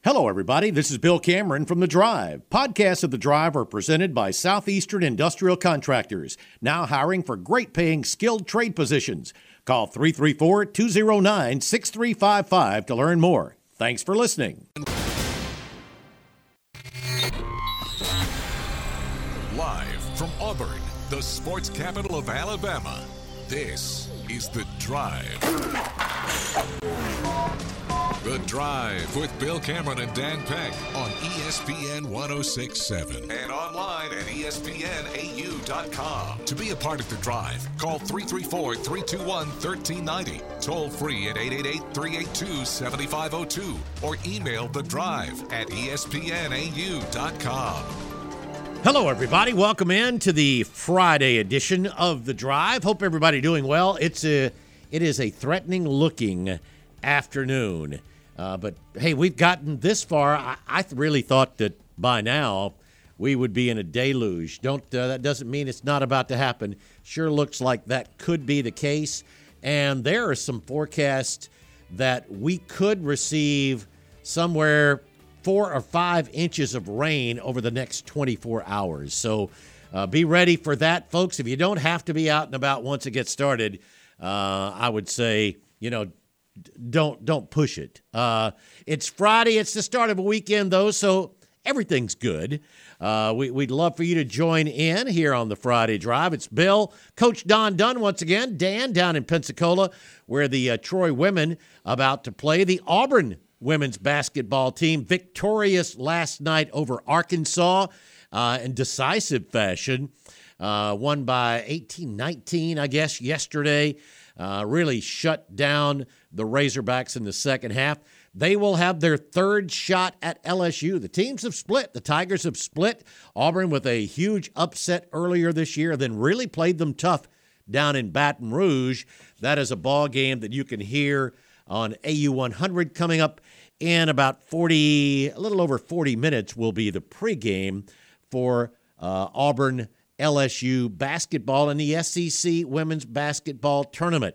Hello, everybody. This is Bill Cameron from The Drive. Podcasts of The Drive are presented by Southeastern Industrial Contractors, now hiring for great-paying skilled trade positions. Call 334-209-6355 to learn more. Thanks for listening. Live from Auburn, the sports capital of Alabama, this is The Drive. The Drive with Bill Cameron and Dan Peck on ESPN 106.7 and online at ESPNAU.com. To be a part of The Drive, call 334-321-1390, toll free at 888-382-7502, or email The Drive at ESPNAU.com. Hello, everybody. Welcome in to the Friday edition of The Drive. Hope everybody doing well. It is a threatening-looking afternoon. But, hey, we've gotten this far. I really thought that by now we would be in a deluge. That doesn't mean it's not about to happen. Sure looks like that could be the case. And there are some forecasts that we could receive somewhere 4 or 5 inches of rain over the next 24 hours. So be ready for that, folks. If you don't have to be out and about once it gets started, I would say, don't push it. It's Friday. It's the start of a weekend, though, so everything's good. We'd love for you to join in here on the Friday Drive. It's Bill, Coach Don Dunn once again. Dan down in Pensacola, where the Troy women about to play. The Auburn women's basketball team victorious last night over Arkansas in decisive fashion. Won by 18-19, I guess, yesterday. Really shut down the Razorbacks in the second half. They will have their third shot at LSU. The teams have split. The Tigers have split. Auburn with a huge upset earlier this year, then really played them tough down in Baton Rouge. That is a ball game that you can hear on AU 100 coming up in about a little over 40 minutes will be the pregame for Auburn LSU basketball in the SEC Women's Basketball Tournament.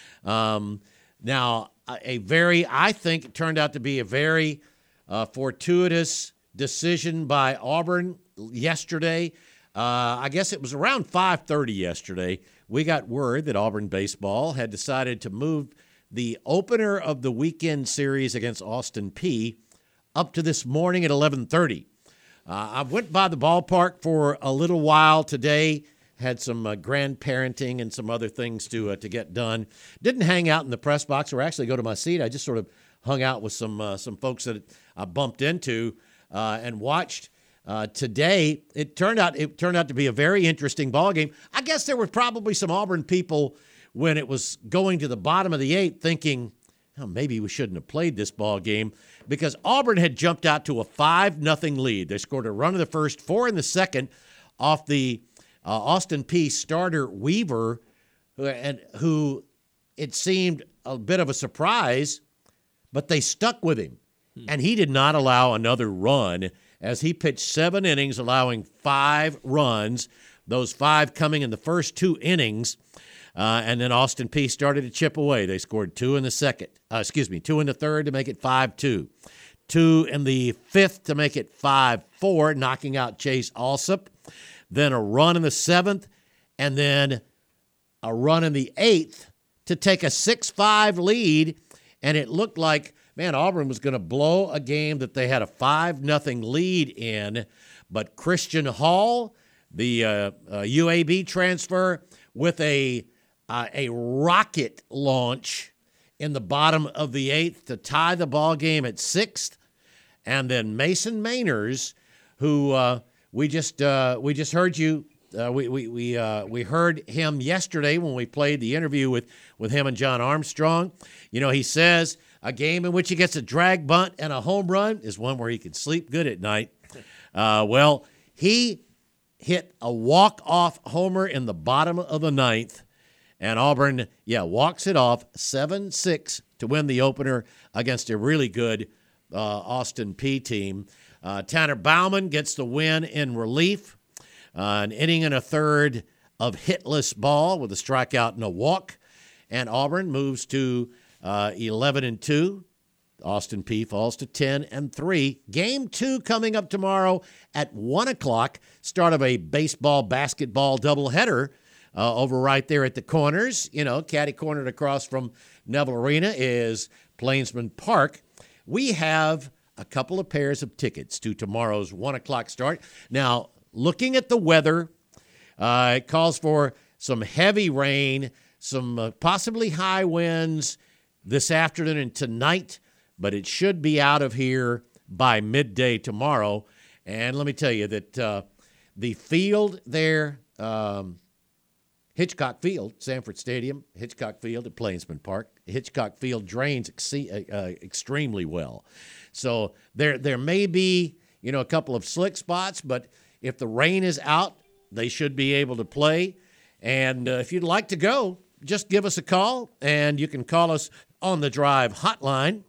Now, I think it turned out to be a very fortuitous decision by Auburn yesterday. I guess it was around 5:30 yesterday. We got word that Auburn baseball had decided to move the opener of the weekend series against Austin Peay up to this morning at 11:30. I went by the ballpark for a little while today, had some grandparenting and some other things to get done. Didn't hang out in the press box or actually go to my seat. I just sort of hung out with some folks that I bumped into and watched. Today, it turned out to be a very interesting ball game. I guess there were probably some Auburn people when it was going to the bottom of the eighth thinking, maybe we shouldn't have played this ball game, because Auburn had jumped out to a 5-0 lead. They scored a run in the first, 4 in the second off the Austin Peay starter Weaver, who it seemed a bit of a surprise, but they stuck with him. And he did not allow another run as he pitched 7 innings, allowing 5 runs, those 5 coming in the first 2 innings. And then Austin Peay started to chip away. They scored 2 in the second. 2 in the third to make it 5-2. 2 in the fifth to make it 5-4, knocking out Chase Alsop. Then a run in the seventh, and then a run in the eighth to take a 6-5 lead. And it looked like, Auburn was going to blow a game that they had a 5-0 lead in. But Christian Hall, the UAB transfer, with a rocket launch in the bottom of the eighth to tie the ball game at 6th, and then Mason Mainers, who we just heard you. We heard him yesterday when we played the interview with him and John Armstrong. He says a game in which he gets a drag bunt and a home run is one where he can sleep good at night. Well, he hit a walk-off homer in the bottom of the ninth. And Auburn, walks it off 7-6 to win the opener against a really good Austin Peay team. Tanner Bauman gets the win in relief. An inning and a third of hitless ball with a strikeout and a walk. And Auburn moves to 11-2. Austin Peay falls to 10-3. Game 2 coming up tomorrow at 1 o'clock. Start of a baseball-basketball doubleheader over right there at the corners. Catty cornered across from Neville Arena is Plainsman Park. We have a couple of pairs of tickets to tomorrow's 1 o'clock start. Now, looking at the weather, it calls for some heavy rain, some possibly high winds this afternoon and tonight, but it should be out of here by midday tomorrow. And let me tell you that the field there, Hitchcock Field, Sanford Stadium, Hitchcock Field at Plainsman Park, Hitchcock Field drains extremely well. So there may be, a couple of slick spots, but if the rain is out, they should be able to play. And if you'd like to go, just give us a call, and you can call us on the Drive hotline,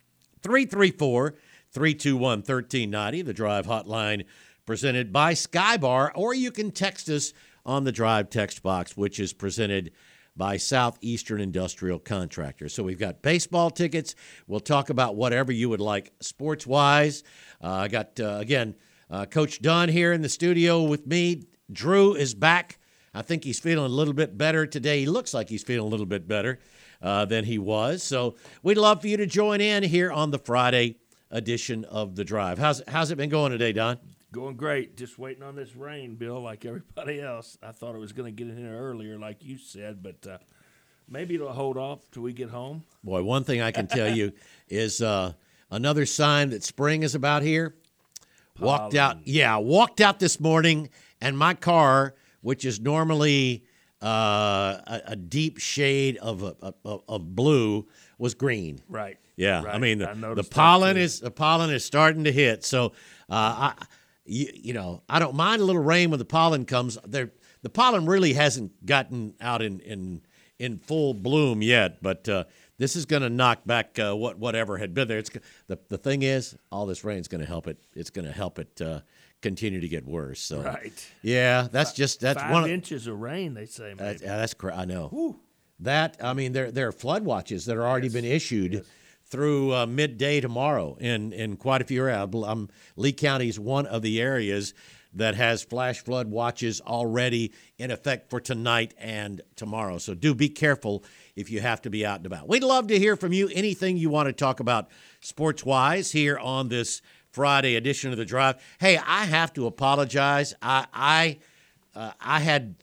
334-321-1390, the Drive hotline presented by Skybar, or you can text us on the Drive text box, which is presented by Southeastern Industrial Contractors. So we've got baseball tickets. We'll talk about whatever you would like sports-wise. I got, Coach Dunn here in the studio with me. Drew is back. I think he's feeling a little bit better today. He looks like he's feeling a little bit better than he was. So we'd love for you to join in here on the Friday edition of The Drive. How's it been going today, Don? Going great. Just waiting on this rain, Bill, like everybody else. I thought it was going to get in here earlier, like you said, but maybe it'll hold off till we get home. Boy, one thing I can tell you is another sign that spring is about here. Walked out this morning, and my car, which is normally a deep shade of blue, was green. Right. Yeah. Right. I mean the pollen is starting to hit. So I don't mind a little rain when the pollen comes. The pollen really hasn't gotten out in full bloom yet, but this is going to knock back whatever had been there. The thing is, all this rain is going to help it. It's going to help it continue to get worse. So right. Yeah, that's 5 inches of rain, they say. Maybe. That's correct. I know. Whew. There are flood watches that are already been issued through midday tomorrow in quite a few areas. Lee County is one of the areas that has flash flood watches already in effect for tonight and tomorrow. So do be careful if you have to be out and about. We'd love to hear from you. Anything you want to talk about sports-wise here on this Friday edition of The Drive. Hey, I have to apologize. I had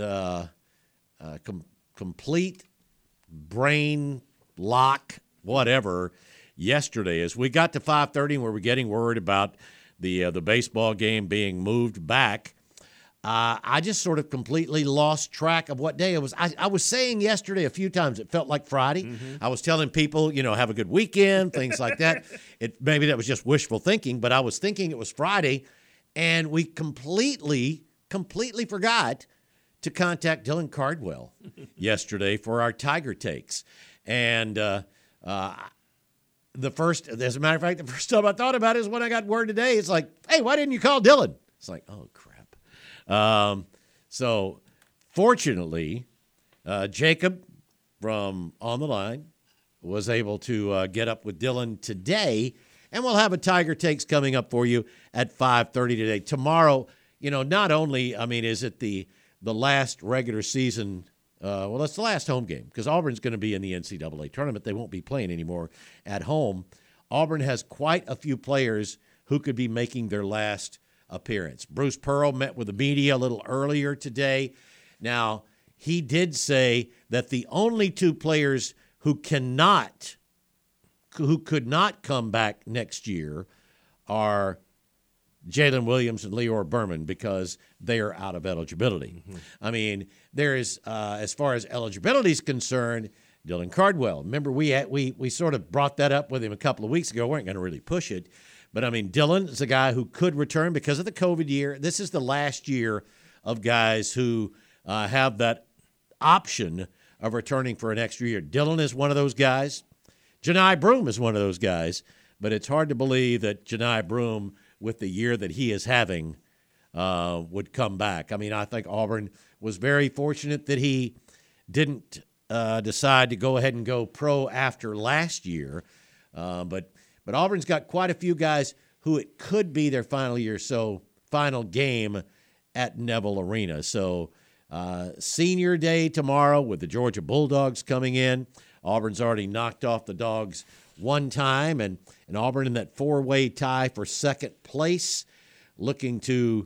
complete brain lock, whatever, yesterday as we got to 5:30 and we were getting worried about the baseball game being moved back. I just sort of completely lost track of what day it was. I was saying yesterday a few times it felt like Friday. Mm-hmm. I was telling people, have a good weekend, things like that. Maybe that was just wishful thinking, but I was thinking it was Friday, and we completely forgot to contact Dylan Cardwell yesterday for our Tiger Takes. And as a matter of fact, the first time I thought about it is when I got word today. It's like, hey, why didn't you call Dylan? It's like, oh, crap. So fortunately, Jacob from On the Line was able to get up with Dylan today, and we'll have a Tiger Takes coming up for you at 5:30 today. Tomorrow, not only, is it the last regular season, it's the last home game because Auburn's going to be in the NCAA tournament. They won't be playing anymore at home. Auburn has quite a few players who could be making their last appearance. Bruce Pearl met with the media a little earlier today. Now, he did say that the only two players who could not come back next year are Jalen Williams and Leor Berman because they are out of eligibility. Mm-hmm. There is, as far as eligibility is concerned, Dylan Cardwell. Remember, we sort of brought that up with him a couple of weeks ago. We weren't going to really push it. But, Dylan is a guy who could return because of the COVID year. This is the last year of guys who have that option of returning for an extra year. Dylan is one of those guys. Johni Broome is one of those guys. But it's hard to believe that Johni Broome, with the year that he is having, would come back. I think Auburn was very fortunate that he didn't decide to go ahead and go pro after last year. But Auburn's got quite a few guys who it could be their final game at Neville Arena. So senior day tomorrow with the Georgia Bulldogs coming in. Auburn's already knocked off the Dogs one time, and Auburn in that four-way tie for second place, looking to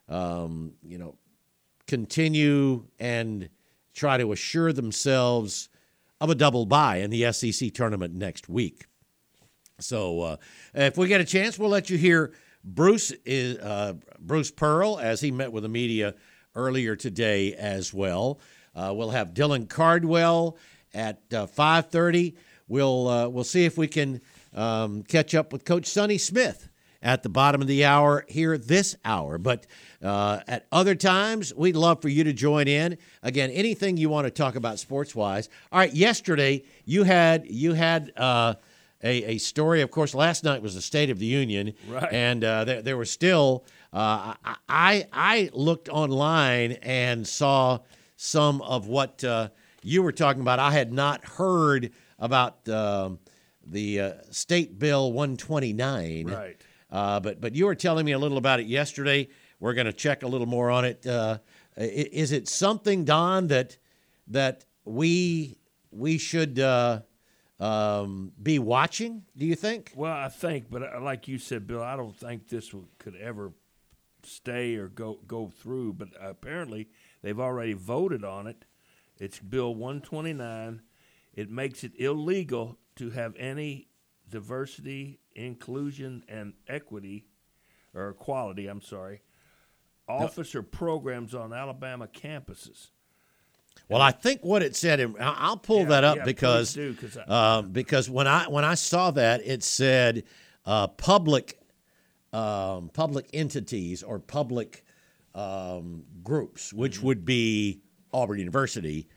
continue and try to assure themselves of a double bye in the SEC tournament next week. So if we get a chance, we'll let you hear Bruce Pearl as he met with the media earlier today as well. We'll have Dylan Cardwell at 5:30. We'll see if we can catch up with Coach Sonny Smith at the bottom of the hour here this hour. But at other times, we'd love for you to join in. Again, anything you want to talk about sports-wise. All right, yesterday you had a story. Of course, last night was the State of the Union, right? And there was still. I looked online and saw some of what you were talking about. I had not heard about the State Bill 129, right? But you were telling me a little about it yesterday. We're going to check a little more on it. Is it something, Don, that we should be watching, do you think? Well, I think, but like you said, Bill, I don't think this could ever stay or go through. But apparently they've already voted on it. It's Bill 129. It makes it illegal to have any diversity, inclusion, and equity, or equality, officer programs on Alabama campuses. Well, I think what it said, and I'll pull that up because when I saw that, it said public entities or public groups, which would be Auburn University.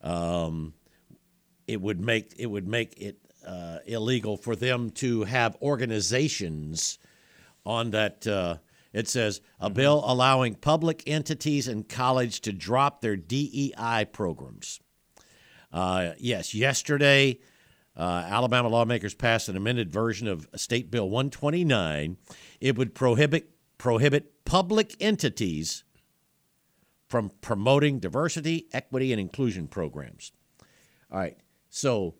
It would make it illegal for them to have organizations on that. It says a bill allowing public entities and college to drop their DEI programs. Yes, yesterday, Alabama lawmakers passed an amended version of State Bill 129. It would prohibit public entities from promoting diversity, equity, and inclusion programs. All right, so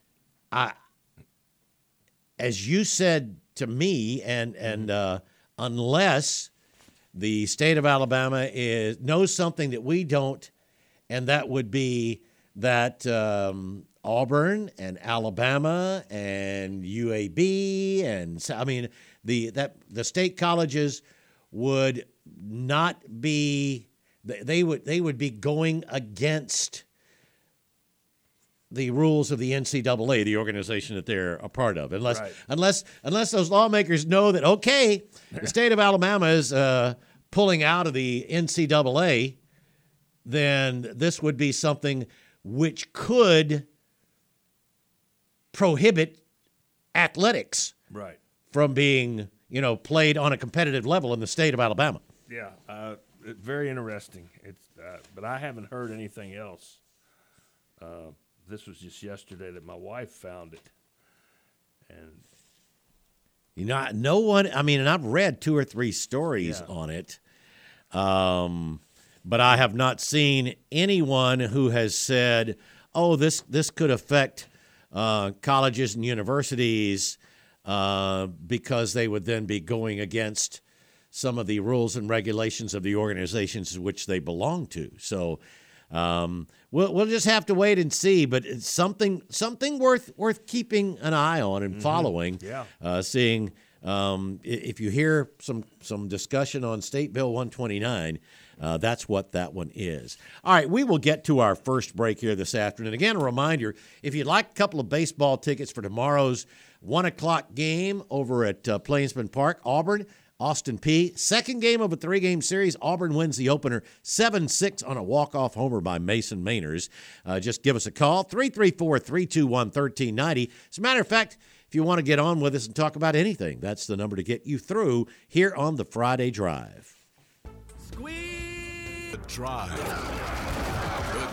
as you said to me, and unless the state of Alabama knows something that we don't, and that would be that Auburn and Alabama and UAB and the state colleges would not be, they would be going against the rules of the NCAA, the organization that they're a part of, unless those lawmakers know that, okay, the state of Alabama is pulling out of the NCAA, then this would be something which could prohibit athletics from being, played on a competitive level in the state of Alabama. Yeah, very interesting. It's but I haven't heard anything else. This was just yesterday that my wife found it. And no one, and I've read 2 or 3 stories on it, but I have not seen anyone who has said, oh, this could affect colleges and universities because they would then be going against some of the rules and regulations of the organizations which they belong to. So we'll just have to wait and see, but it's something worth keeping an eye on and following. Seeing if you hear some discussion on State Bill 129, that's what that one is. All right, we will get to our first break here this afternoon. Again, a reminder: if you'd like a couple of baseball tickets for tomorrow's 1:00 game over at Plainsman Park, Auburn. Austin Peay, second game of a 3-game series. Auburn wins the opener 7-6 on a walk-off homer by Mason Mainers. Just give us a call, 334-321-1390. As a matter of fact, if you want to get on with us and talk about anything, that's the number to get you through here on the Friday Drive. The Drive. The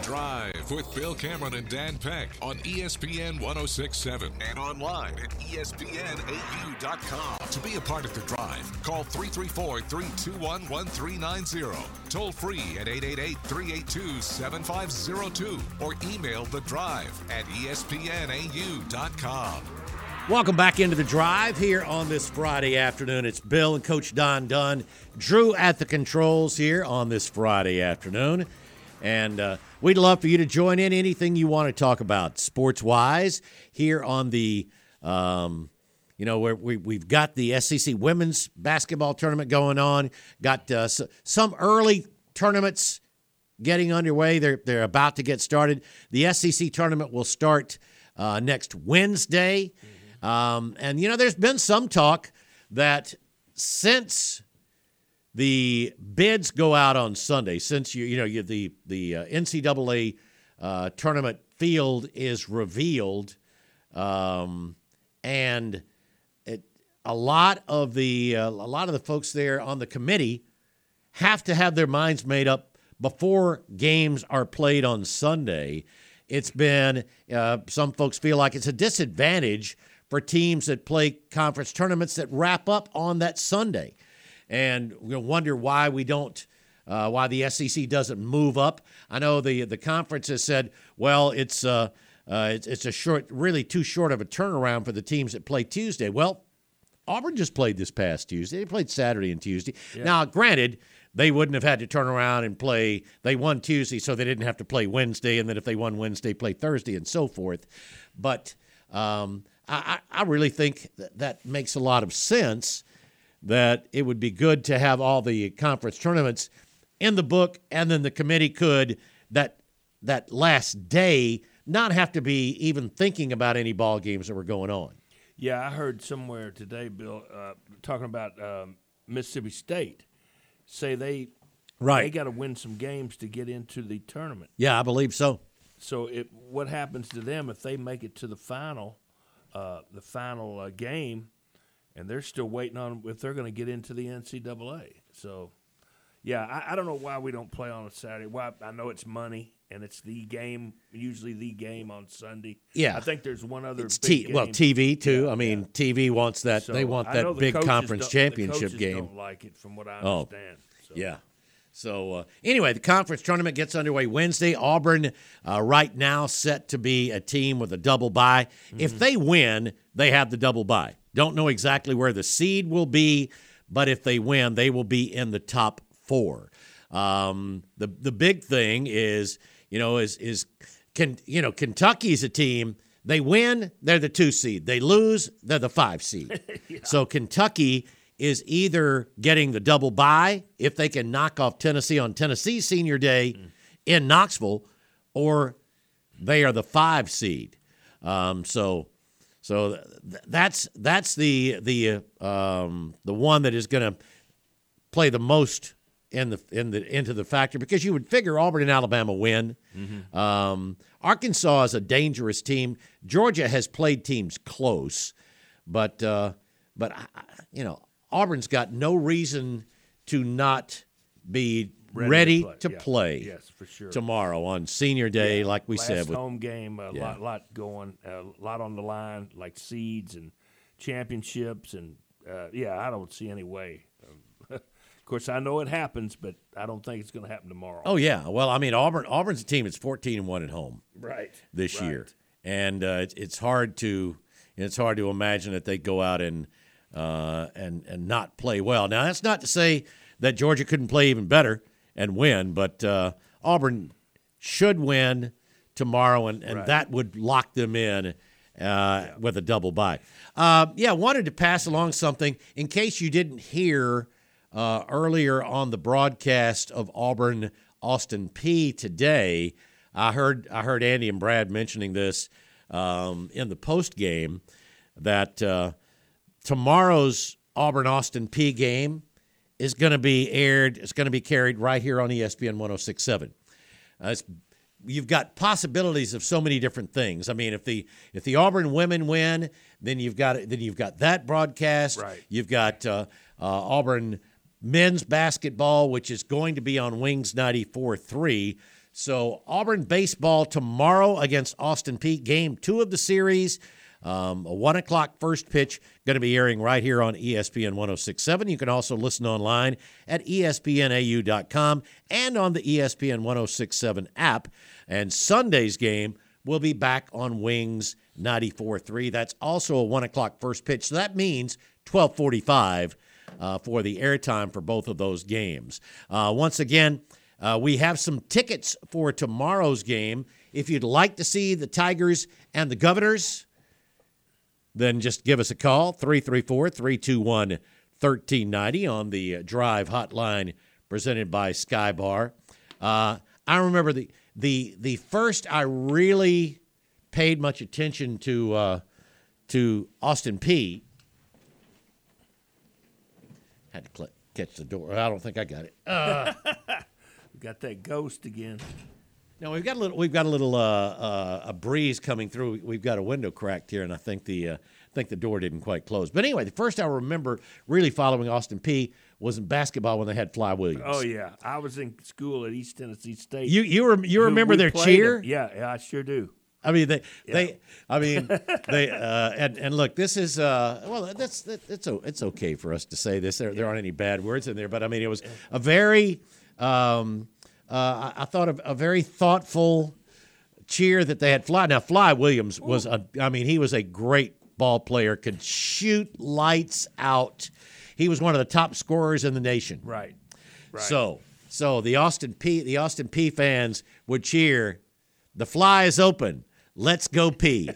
Drive with Bill Cameron and Dan Peck on ESPN 106.7 and online at ESPNAU.com. To be a part of The Drive, call 334-321-1390. Toll free at 888-382-7502 or email The Drive at ESPNAU.com. Welcome back into The Drive here on this Friday afternoon. It's Bill and Coach Don Dunn. Drew at the controls here on this Friday afternoon. And we'd love for you to join in anything you want to talk about sports-wise here on the, where we've got the SEC women's basketball tournament going on. Got some early tournaments getting underway. They're about to get started. The SEC tournament will start next Wednesday. And there's been some talk that since the bids go out on Sunday, since the NCAA tournament field is revealed, and a lot of the folks there on the committee have to have their minds made up before games are played on Sunday. It's been some folks feel like it's a disadvantage for teams that play conference tournaments that wrap up on that Sunday. And we'll wonder why why the SEC doesn't move up. I know the conference has said, well, it's a really too short of a turnaround for the teams that play Tuesday. Well, Auburn just played this past Tuesday. They played Saturday and Tuesday. Yeah. Now, granted, they wouldn't have had to turn around and play. They won Tuesday, so they didn't have to play Wednesday, and then if they won Wednesday, play Thursday and so forth. But I really think that makes a lot of sense, that it would be good to have all the conference tournaments in the book, and then the committee could, that last day, not have to be even thinking about any ball games that were going on. Yeah, I heard somewhere today, Bill, talking about Mississippi State, say they got to win some games to get into the tournament. Yeah, I believe so. So what happens to them if they make it to the final game, and they're still waiting on if they're going to get into the NCAA? So, yeah, I don't know why we don't play on a Saturday. Why? I know it's money, and it's the game, usually the game on Sunday. Yeah. I think there's one other it's big game. Well, TV, too. Yeah, I mean, TV wants that. So they want that big conference championship the game. Don't like it, from what I understand. So. Yeah. So, anyway, the conference tournament gets underway Wednesday. Auburn right now set to be a team with a double bye. Mm-hmm. If they win, they have the double bye. Don't know exactly where the seed will be, but if they win, they will be in the top 4. The big thing is Kentucky's a team. They win, they're the 2 seed. They lose, they're the 5 seed. Yeah. So Kentucky is either getting the double bye if they can knock off Tennessee on Tennessee's senior day in Knoxville, or they are the 5 seed. So that's the one that is going to play the most into the factor, because you would figure Auburn and Alabama win. Mm-hmm. Arkansas is a dangerous team. Georgia has played teams close, but Auburn's got no reason to not be ready to play. Yes, for sure. Tomorrow on Senior Day, like we said. Last home game, lot going, a lot on the line, like seeds and championships, and I don't see any way. Of course, I know it happens, but I don't think it's going to happen tomorrow. Oh yeah, well, I mean, Auburn's a team that's 14-1 at home, this year, and it's hard to imagine that they go out and not play well. Now, that's not to say that Georgia couldn't play even better and win, but Auburn should win tomorrow, and that would lock them in with a double bye. Wanted to pass along something in case you didn't hear earlier on the broadcast of Auburn-Austin Peay today. I heard Andy and Brad mentioning this in the post game, that tomorrow's Auburn-Austin Peay game is going to be aired. It's going to be carried right here on ESPN 106.7. You've got possibilities of so many different things. I mean, if the Auburn women win, then you've got that broadcast. Right. You've got Auburn men's basketball, which is going to be on Wings 94.3. So Auburn baseball tomorrow against Austin Peay, game 2 of the series. A 1 o'clock first pitch, going to be airing right here on ESPN 106.7. You can also listen online at espnau.com and on the ESPN 106.7 app. And Sunday's game will be back on Wings 94.3. That's also a 1 o'clock first pitch. So that means 12:45 for the airtime for both of those games. Once again, we have some tickets for tomorrow's game. If you'd like to see the Tigers and the Governors, then just give us a call, 334-321-1390 on the Drive Hotline presented by Sky Bar. I remember the first I really paid much attention to Austin Peay. Had to catch the door. I don't think I got it. We got that ghost again. No, we've got a little a breeze coming through. We've got a window cracked here, and I think the door didn't quite close. But anyway, the first I remember really following Austin Peay was in basketball when they had Fly Williams. Oh yeah, I was in school at East Tennessee State. You remember their cheer? Yeah, I sure do. I mean and look, this is it's okay for us to say this. There aren't any bad words in there, but I mean it was a very I thought a very thoughtful cheer that they had. Fly Williams was he was a great ball player, could shoot lights out. He was one of the top scorers in the nation. Right. So the Austin Peay fans would cheer, "The Fly is open. Let's go Peay."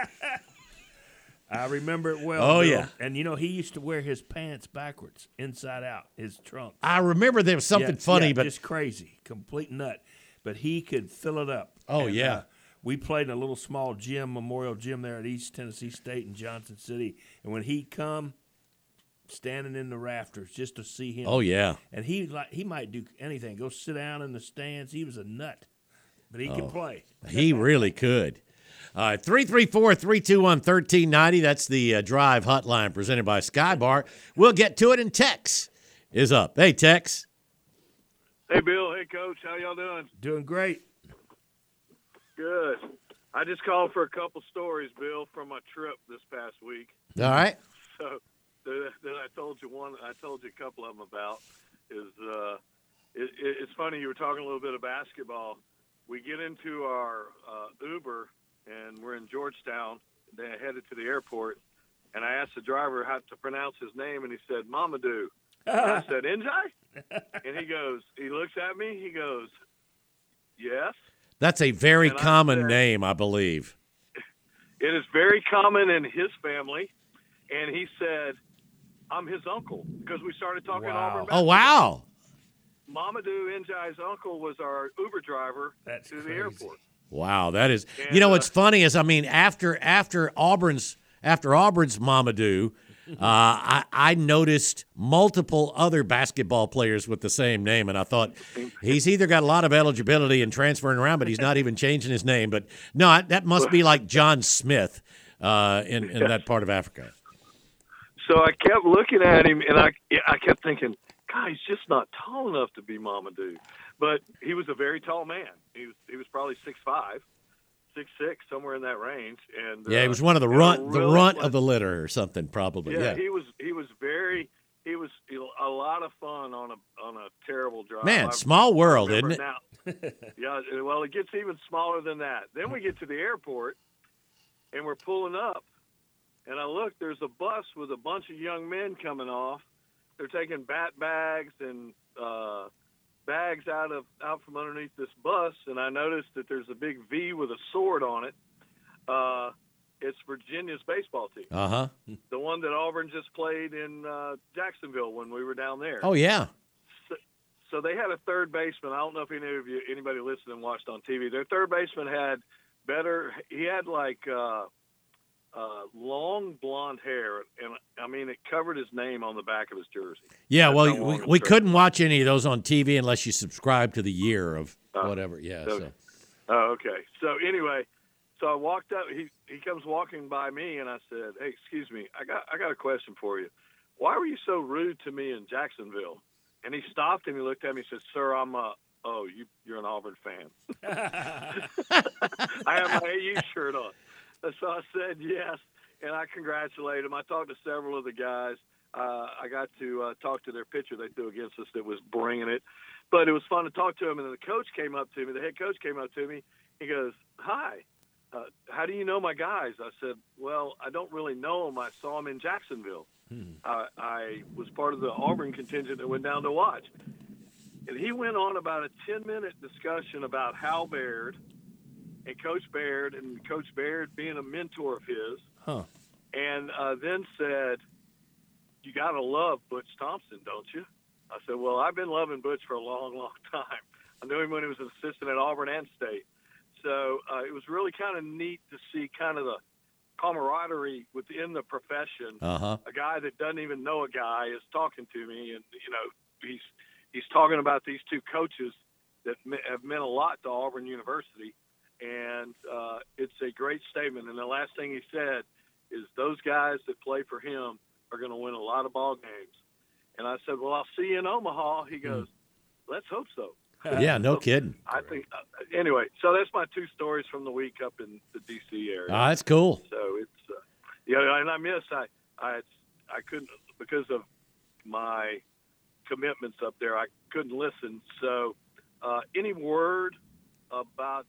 I remember it well. Oh, Bill. yeah. And, he used to wear his pants backwards, inside out, his trunk. I remember there was something funny, but just crazy, complete nut. But he could fill it up. Oh, and, yeah. We played in a little small gym, memorial gym there at East Tennessee State in Johnson City. And when he'd come, standing in the rafters just to see him. Oh, yeah. And he might do anything, go sit down in the stands. He was a nut, but he could play. He really could. 334-321-1390. That's the Drive Hotline presented by Sky Bar. We'll get to it, and Tex is up. Hey, Tex. Hey, Bill. Hey, Coach. How y'all doing? Doing great. Good. I just called for a couple stories, Bill, from my trip this past week. All right. So that I told you a couple of them about is it's funny. You were talking a little bit of basketball. We get into our Uber, and we're in Georgetown, then headed to the airport, and I asked the driver how to pronounce his name, and he said, Mamadou. And I said, Njai? And he looks at me, he goes, yes. That's a very And common name, I believe. It is very common in his family, and he said, I'm his uncle, because we started talking Auburn basketball. Oh, wow. Mamadou Njai's uncle was our Uber driver to crazy. the airport. Wow, that is. And, what's funny is, after Auburn's Mamadou, I noticed multiple other basketball players with the same name, and I thought he's either got a lot of eligibility and transferring around, but he's not even changing his name. But no, that must be like John Smith in that part of Africa. So I kept looking at him, and I kept thinking, God, he's just not tall enough to be Mamadou. But he was a very tall man. He was probably 6'5", 6'6", somewhere in that range. And he was one of the runt of the litter or something, probably. Yeah. He was a lot of fun on a terrible drive. Man, small world, isn't it? Now, yeah. Well, it gets even smaller than that. Then we get to the airport, and we're pulling up, and I look. There's a bus with a bunch of young men coming off. They're taking bat bags and bags out from underneath this bus, and I noticed that there's a big V with a sword on it. It's Virginia's baseball team. Uh-huh. The one that Auburn just played in Jacksonville when we were down there. Oh, yeah. So they had a third baseman. I don't know if anybody listening watched on TV. Their third baseman had he had like long blonde hair, and it covered his name on the back of his jersey. Yeah, well, we couldn't watch any of those on TV unless you subscribe to the year of whatever. Yeah. Okay. Oh, okay. So anyway, so I walked up. He comes walking by me, and I said, "Hey, excuse me, I got a question for you. Why were you so rude to me in Jacksonville?" And he stopped and he looked at me and said, "Sir, I'm oh, you're an Auburn fan. I have my AU shirt on. So I said yes, and I congratulated him. I talked to several of the guys. I got to talk to their pitcher they threw against us that was bringing it. But it was fun to talk to him, and then the coach came up to me. The head coach came up to me. He goes, hi, how do you know my guys? I said, well, I don't really know them. I saw them in Jacksonville. I was part of the Auburn contingent that went down to watch. And he went on about a 10-minute discussion about Hal Baird and Coach Baird being a mentor of his. Huh. And then said, you got to love Butch Thompson, don't you? I said, well, I've been loving Butch for a long, long time. I knew him when he was an assistant at Auburn and State. So it was really kind of neat to see kind of the camaraderie within the profession. Uh-huh. A guy that doesn't even know a guy is talking to me, and, he's talking about these two coaches that have meant a lot to Auburn University, and it's a great statement. And the last thing he said is those guys that play for him are going to win a lot of ball games. And I said, well, I'll see you in Omaha. He goes, let's hope so. Yeah, no kidding. I think anyway, so that's my two stories from the week up in the D.C. area. Oh, that's cool. So it's and I couldn't, because of my commitments up there, I couldn't listen. So any word about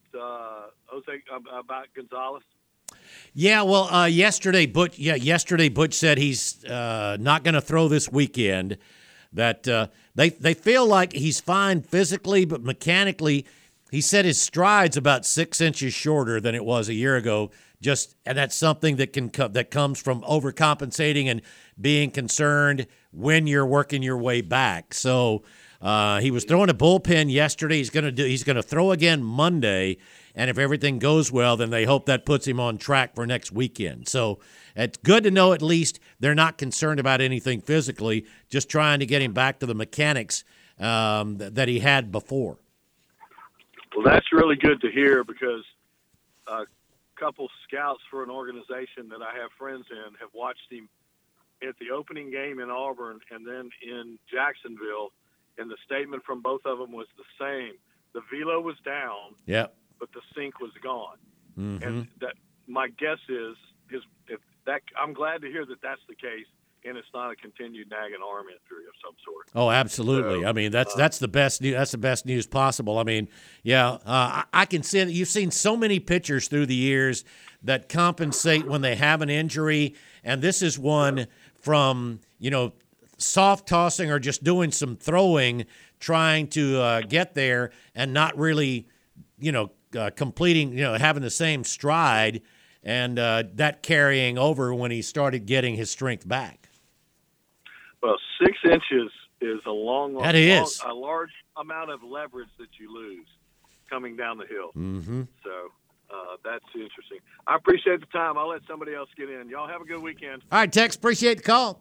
about Gonzalez? Yeah, well, yesterday Butch said he's not going to throw this weekend. That they feel like he's fine physically, but mechanically, he said his stride's about 6 inches shorter than it was a year ago. And that's something that comes from overcompensating and being concerned when you're working your way back. So he was throwing a bullpen yesterday. He's going to throw again Monday. And if everything goes well, then they hope that puts him on track for next weekend. So it's good to know at least they're not concerned about anything physically, just trying to get him back to the mechanics that he had before. Well, that's really good to hear, because a couple scouts for an organization that I have friends in have watched him at the opening game in Auburn and then in Jacksonville, and the statement from both of them was the same. The velo was down. Yep. But the sink was gone. Mm-hmm. And that, my guess is I'm glad to hear that that's the case, and it's not a continued nagging arm injury of some sort. Oh, absolutely. So, I mean, that's the best news. That's the best news possible. I mean, yeah, I can see that you've seen so many pitchers through the years that compensate when they have an injury, and this is one from soft tossing or just doing some throwing, trying to get there and not really, completing, having the same stride, and that carrying over when he started getting his strength back. Well, 6 inches is a large amount of leverage that you lose coming down the hill. Mm-hmm. So that's interesting. I appreciate the time. I'll let somebody else get in. Y'all have a good weekend. All right, Tex, appreciate the call.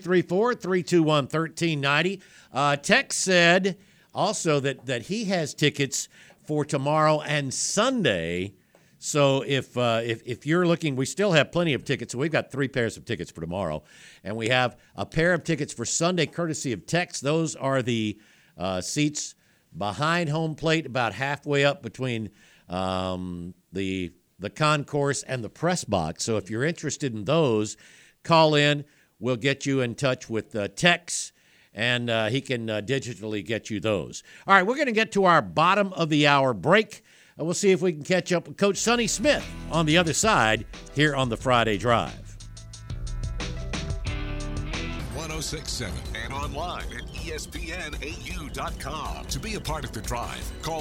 334-321-1390. Tex said also that he has tickets for tomorrow and Sunday. So if you're looking, we still have plenty of tickets. So we've got 3 pairs of tickets for tomorrow, and we have a pair of tickets for Sunday, courtesy of Tex. Those are the seats behind home plate, about halfway up between the concourse and the press box. So if you're interested in those, call in. We'll get you in touch with Tex, and he can digitally get you those. All right, we're going to get to our bottom of the hour break. We'll see if we can catch up with Coach Sonny Smith on the other side here on the Friday Drive. 1067 and online at ESPNAU.com. To be a part of the drive, call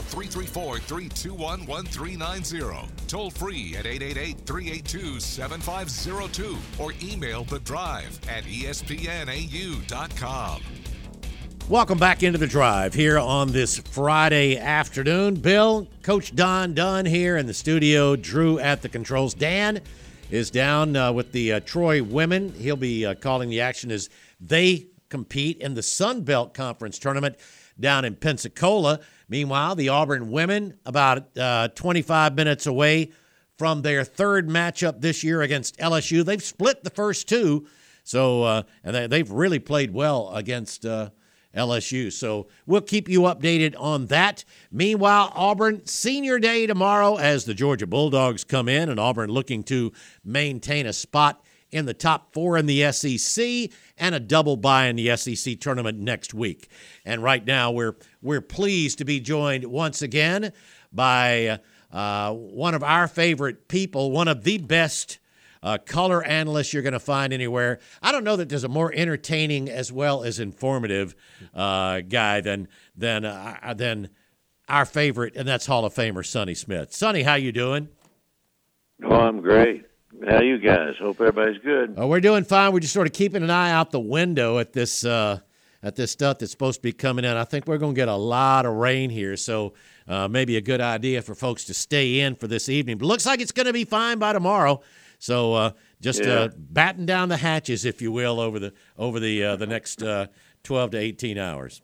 334-321-1390. Toll free at 888-382-7502 or email the drive at ESPNAU.com. Welcome back into the drive here on this Friday afternoon. Bill, Coach Don Dunn here in the studio, Drew at the controls. Dan is down with the Troy women. He'll be calling the action as they compete in the Sun Belt Conference tournament down in Pensacola. Meanwhile, the Auburn women about 25 minutes away from their third matchup this year against LSU. They've split the first two, so and they've really played well against LSU. So we'll keep you updated on that. Meanwhile, Auburn, senior day tomorrow as the Georgia Bulldogs come in, and Auburn looking to maintain a spot in the top 4 in the SEC and a double bye in the SEC tournament next week. And right now we're pleased to be joined once again by one of our favorite people, one of the best color analysts you're going to find anywhere. I don't know that there's a more entertaining as well as informative guy than our favorite, and that's Hall of Famer Sonny Smith. Sonny, how you doing? Oh, I'm great. How you guys? Hope everybody's good. We're doing fine. We're just sort of keeping an eye out the window at this stuff that's supposed to be coming in. I think we're going to get a lot of rain here, so maybe a good idea for folks to stay in for this evening. But looks like it's going to be fine by tomorrow. So just batten down the hatches, if you will, over the next 12 to 18 hours.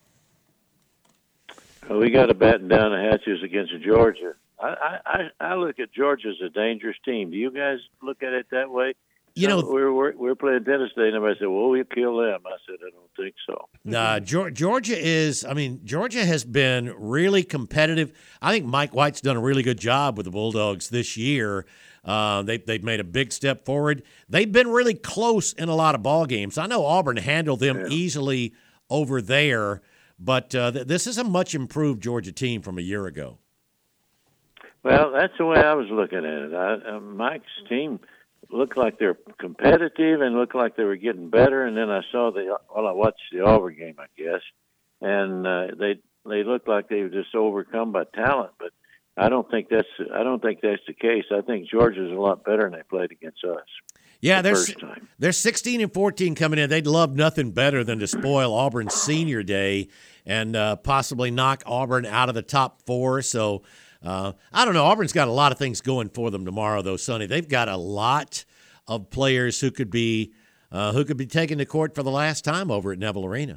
Well, we got to batten down the hatches against Georgia. I look at Georgia as a dangerous team. Do you guys look at it that way? You know, we're playing Tennis Day, and everybody said, "Well, we'll kill them." I said, "I don't think so." Nah, Georgia has been really competitive. I think Mike White's done a really good job with the Bulldogs this year. They've made a big step forward. They've been really close in a lot of ball games. I know Auburn handled them easily over there, but this is a much improved Georgia team from a year ago. Well, that's the way I was looking at it. Mike's team looked like they're competitive and looked like they were getting better. And then I watched the Auburn game, I guess, and they looked like they were just overcome by talent. But I don't think that's the case. I think Georgia's a lot better than they played against us. Yeah, they're 16-14 coming in. They'd love nothing better than to spoil Auburn's senior day and possibly knock Auburn out of the top 4. So. I don't know. Auburn's got a lot of things going for them tomorrow, though, Sonny. They've got a lot of players who could be taken to court for the last time over at Neville Arena.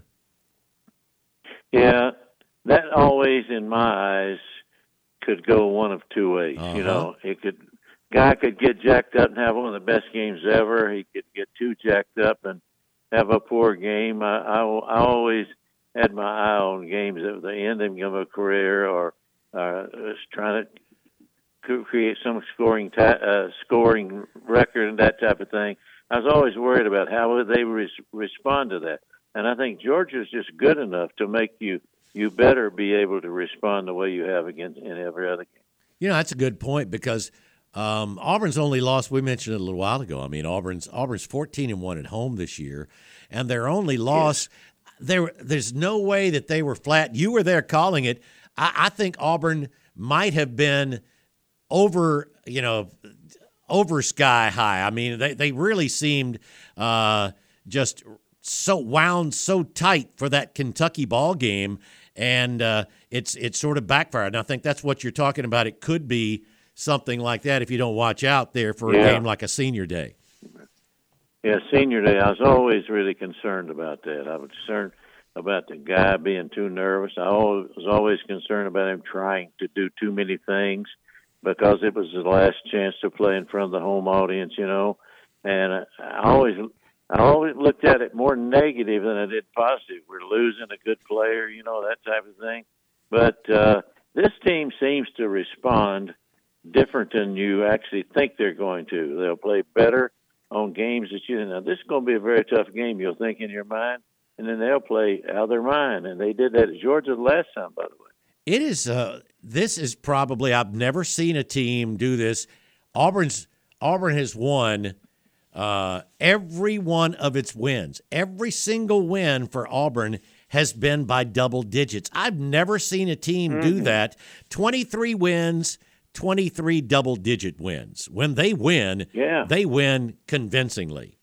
Yeah, that always, in my eyes, could go one of two ways. You know, guy could get jacked up and have one of the best games ever. He could get too jacked up and have a poor game. I always had my eye on games at the ending of a career or trying to create some scoring record and that type of thing. I was always worried about how would they respond to that. And I think Georgia's just good enough to make you better be able to respond the way you have against in every other game. You know, that's a good point because Auburn's only lost. We mentioned it a little while ago. I mean, Auburn's 14-1 at home this year, and their only loss. There's no way that they were flat. You were there calling it. I think Auburn might have been over sky high. I mean, they really seemed just so wound so tight for that Kentucky ball game, and it's sort of backfired. And I think that's what you're talking about. It could be something like that if you don't watch out there for a game like a senior day. Yeah, senior day. I was always really concerned about that. I was concerned about the guy being too nervous. I was always concerned about him trying to do too many things because it was the last chance to play in front of the home audience, you know. And I always looked at it more negative than I did positive. We're losing a good player, you know, that type of thing. But this team seems to respond different than you actually think they're going to. They'll play better on games that now this is going to be a very tough game, you'll think in your mind. And then they'll play out of their mind. And they did that at Georgia the last time, by the way. It is. This is probably, I've never seen a team do this. Auburn has won every one of its wins. Every single win for Auburn has been by double digits. I've never seen a team do that. 23 wins, 23 double-digit wins. When they win, they win convincingly.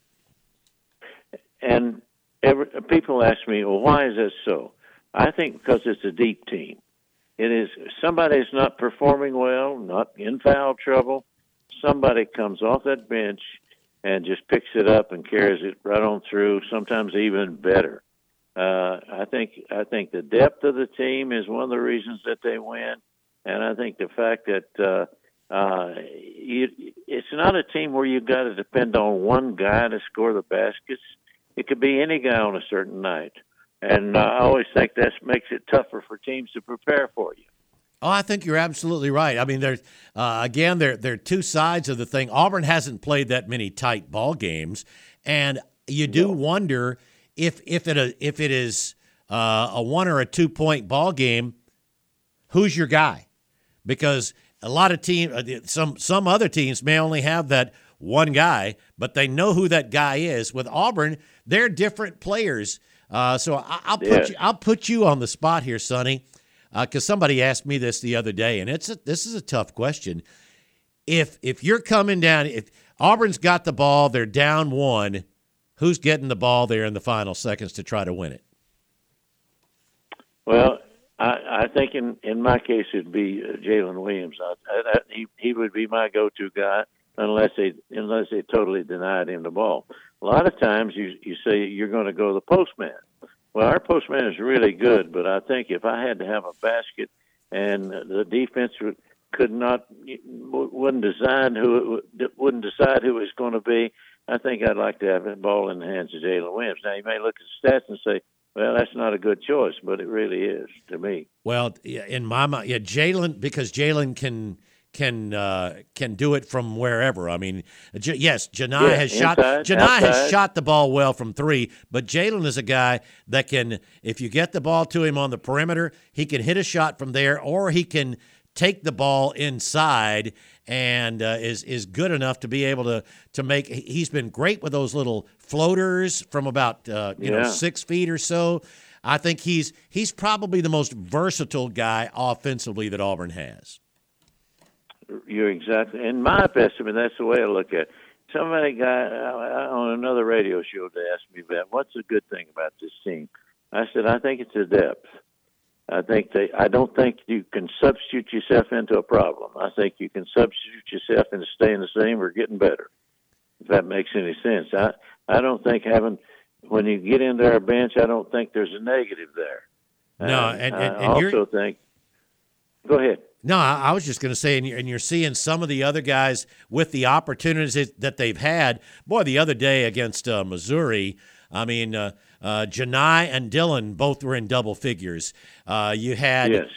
And people ask me, well, why is that so? I think because it's a deep team. It is somebody's not performing well, not in foul trouble. Somebody comes off that bench and just picks it up and carries it right on through, sometimes even better. I think the depth of the team is one of the reasons that they win. And I think the fact that it's not a team where you've got to depend on one guy to score the baskets. It could be any guy on a certain night. And I always think that makes it tougher for teams to prepare for you. Oh, I think you're absolutely right. I mean, there's again, there are two sides of the thing. Auburn hasn't played that many tight ball games, and you do wonder if it is a 1 or a 2 point ball game, who's your guy? Because a lot of teams, some other teams may only have that one guy, but they know who that guy is. With Auburn, they're different players. So I'll put you on the spot here, Sonny, because somebody asked me this the other day, and this is a tough question. If you're coming down, if Auburn's got the ball, they're down 1, who's getting the ball there in the final seconds to try to win it? Well, I think in my case it'd be Jalen Williams. He would be my go-to guy unless they totally denied him the ball. A lot of times you say you're going to go the postman. Well, our postman is really good, but I think if I had to have a basket and the defense wouldn't decide who it was going to be, I think I'd like to have the ball in the hands of Jalen Williams. Now, you may look at the stats and say, well, that's not a good choice, but it really is to me. Well, in my mind, Jalen, because Jalen can do it from wherever. I mean, yes, Janai has shot the ball well from 3, but Jalen is a guy that can, if you get the ball to him on the perimeter, he can hit a shot from there, or he can take the ball inside and is good enough to be able to make. He's been great with those little floaters from about 6 feet or so. I think he's probably the most versatile guy offensively that Auburn has. You're exactly. In my estimate, that's the way I look at it. Somebody on another radio show asked me about what's the good thing about this team. I said I think it's the depth. I don't think you can substitute yourself into a problem. I think you can substitute yourself into staying the same or getting better, if that makes any sense. I don't think when you get into our bench, I don't think there's a negative there. No, and I also think. Go ahead. No, I was just going to say, and you're seeing some of the other guys with the opportunities that they've had. Boy, the other day against Missouri, I mean, Janai and Dylan both were in double figures. You had, yes.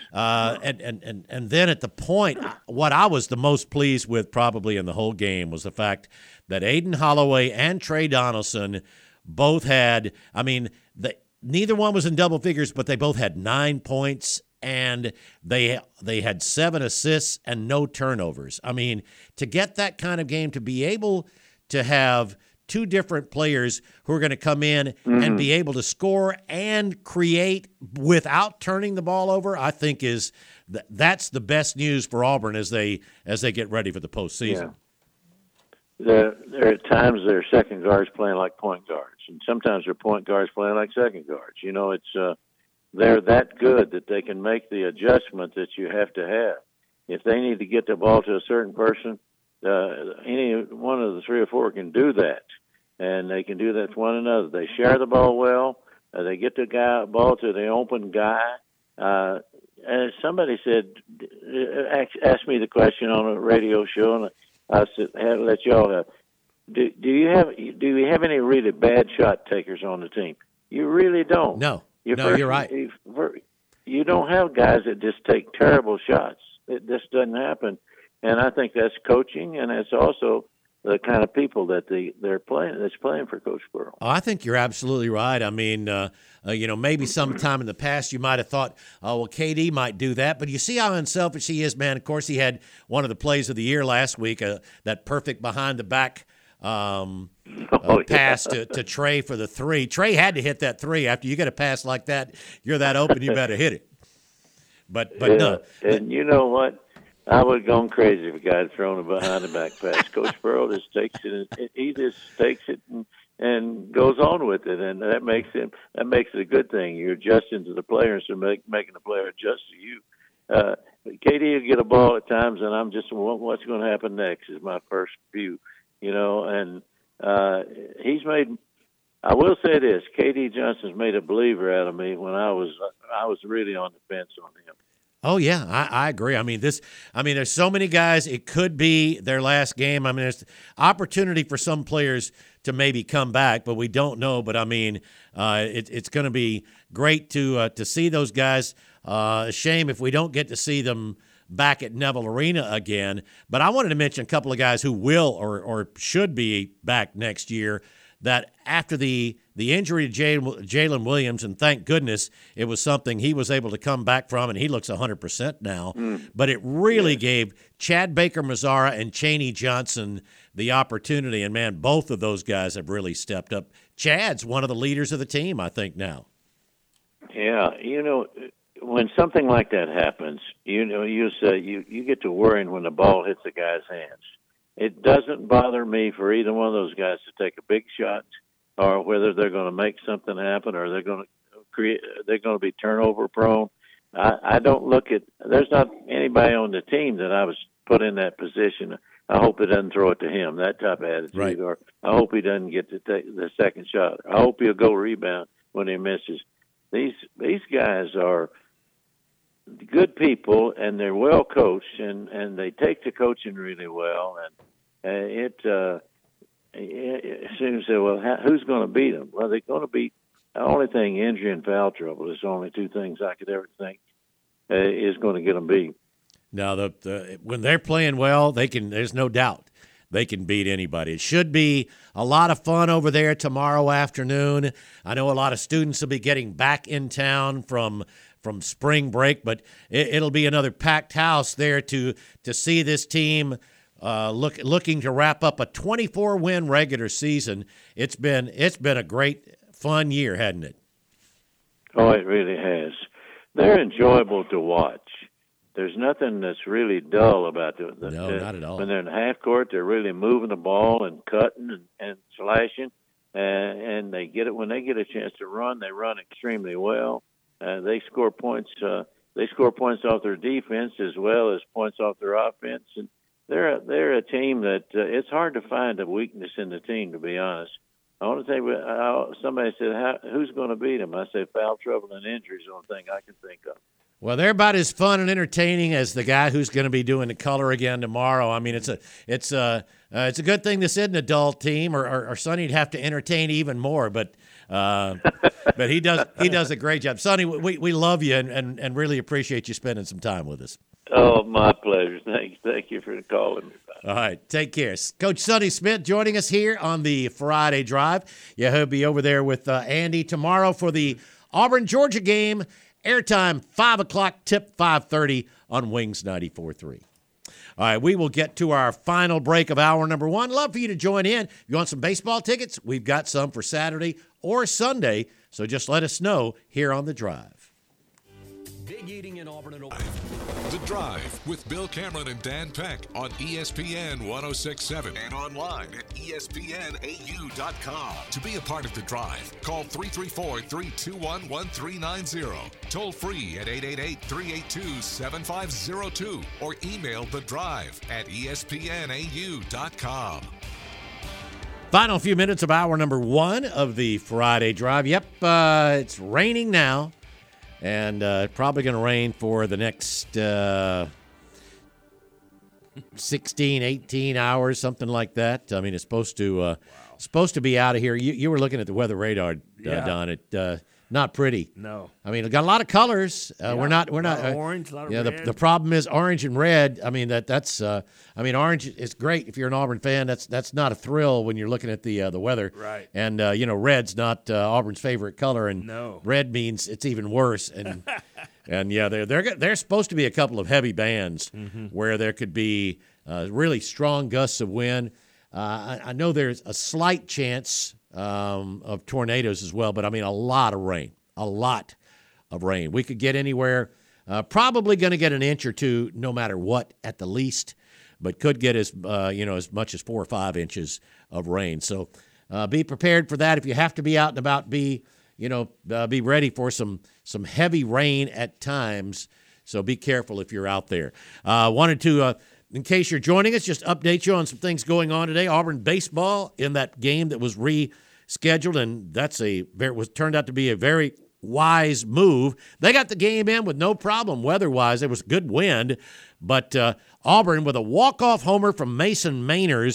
And then at the point, what I was the most pleased with probably in the whole game was the fact that Aiden Holloway and Trey Donaldson both had, I mean, neither one was in double figures, but they both had 9 points. And they had 7 assists and no turnovers. I mean, to get that kind of game, to be able to have 2 different players who are going to come in and be able to score and create without turning the ball over, I think that's the best news for Auburn as they get ready for the postseason. Yeah. There are times their second guards playing like point guards, and sometimes their point guards playing like second guards. You know, it's they're that good that they can make the adjustment that you have to have. If they need to get the ball to a certain person, any one of the 3 or 4 can do that, and they can do that to one another. They share the ball well. They get the ball to the open guy. And somebody asked me the question on a radio show, and I said, I had to let y'all have. Do you have any really bad shot takers on the team? You really don't. No. You're right. You don't have guys that just take terrible shots. It just doesn't happen, and I think that's coaching, and it's also the kind of people that they're playing. That's playing for Coach Burrow. Oh, I think you're absolutely right. I mean, maybe sometime in the past you might have thought, oh, well, KD might do that, but you see how unselfish he is, man. Of course, he had one of the plays of the year last week, that perfect behind the back. Pass to Trey for the 3. Trey had to hit that 3. After you get a pass like that, you're that open, you better hit it. But yeah. No. And you know what? I would have gone crazy if a guy had thrown a behind the back pass. Coach Burrow just takes it, and he just takes it and goes on with it, and that makes it a good thing. You're adjusting to the players and making the player adjust to you. KD will get a ball at times, and I'm just, what's going to happen next is my first view. You know, and he's made. I will say this: KD Johnson's made a believer out of me when I was really on the fence on him. Oh yeah, I agree. I mean, there's so many guys. It could be their last game. I mean, there's opportunity for some players to maybe come back, but we don't know. But I mean, it's going to be great to see those guys. A shame if we don't get to see them back at Neville Arena again. But I wanted to mention a couple of guys who will or should be back next year. That after the injury to Jalen Williams, and thank goodness it was something he was able to come back from, and he looks 100% now. But it really gave Chad Baker-Mazara and Chaney Johnson the opportunity, and, man, both of those guys have really stepped up. Chad's one of the leaders of the team, I think, now. Yeah, when something like that happens, you get to worrying when the ball hits the guy's hands. It doesn't bother me for either one of those guys to take a big shot, or whether they're going to make something happen, or they're going to be turnover prone. I don't look at. There's not anybody on the team that I was put in that position. I hope it doesn't throw it to him, that type of attitude, right. Or I hope he doesn't get to take the second shot. I hope he'll go rebound when he misses. These guys are good people, and they're well coached, and they take to coaching really well, and it seems that, well, who's going to beat them? Well, they're going to beat. The only thing, injury and foul trouble, is the only two things I could ever think is going to get them beat. Now, when they're playing well, they can. There's no doubt they can beat anybody. It should be a lot of fun over there tomorrow afternoon. I know a lot of students will be getting back in town from spring break, but it'll be another packed house there to see this team looking to wrap up a 24-win regular season. It's been a great, fun year, hasn't it? Oh, it really has. They're enjoyable to watch. There's nothing that's really dull about them. No, not at all. When they're in the half court, they're really moving the ball and cutting and slashing, and they get it when they get a chance to run. They run extremely well. They score points. They score points off their defense as well as points off their offense, and they're a team that it's hard to find a weakness in the team, to be honest. I want to say, somebody said, who's going to beat them? I said, foul trouble and injuries is the only thing I can think of. Well, they're about as fun and entertaining as the guy who's going to be doing the color again tomorrow. I mean, it's a good thing this isn't an adult team, or Sonny'd have to entertain even more. But he does a great job. Sonny, we love you and really appreciate you spending some time with us. Oh, my pleasure. Thank you for calling me. All right, take care. Coach Sonny Smith joining us here on the Friday Drive. Yeah, he'll be over there with Andy tomorrow for the Auburn-Georgia game. Airtime, 5 o'clock, tip 5:30 on Wings 94.3. All right, we will get to our final break of hour number one. Love for you to join in. If you want some baseball tickets, we've got some for Saturday or Sunday, so just let us know here on The Drive. Big eating in Auburn and The Drive with Bill Cameron and Dan Peck on ESPN 106.7 and online at ESPNAU.com. To be a part of The Drive, call 334-321-1390. Toll free at 888-382-7502 or email The Drive at ESPNAU.com. Final few minutes of hour number one of the Friday Drive. Yep, it's raining now. And probably going to rain for the next 16, 18 hours, something like that. I mean, it's supposed to be out of here. You were looking at the weather radar, Don. It not pretty. No. I mean, it got a lot of colors. We're not. Orange, a lot of red. The problem is orange and red. I mean, that's. I mean, orange is great if you're an Auburn fan. That's not a thrill when you're looking at the weather. Right. And red's not Auburn's favorite color, and no. Red means it's even worse. And and yeah, there's supposed to be a couple of heavy bands where there could be really strong gusts of wind. I know there's a slight chance of tornadoes as well, but I mean a lot of rain. We could get anywhere, probably going to get an inch or two no matter what at the least, but could get as much as 4 or 5 inches of rain. So be prepared for that. If you have to be out and about, be ready for some heavy rain at times. So be careful if you're out there. Wanted to, in case you're joining us, just update you on some things going on today. Auburn baseball in that game that was rescheduled, and turned out to be a very wise move. They got the game in with no problem weather-wise. There was good wind, but Auburn with a walk-off homer from Mason Mainers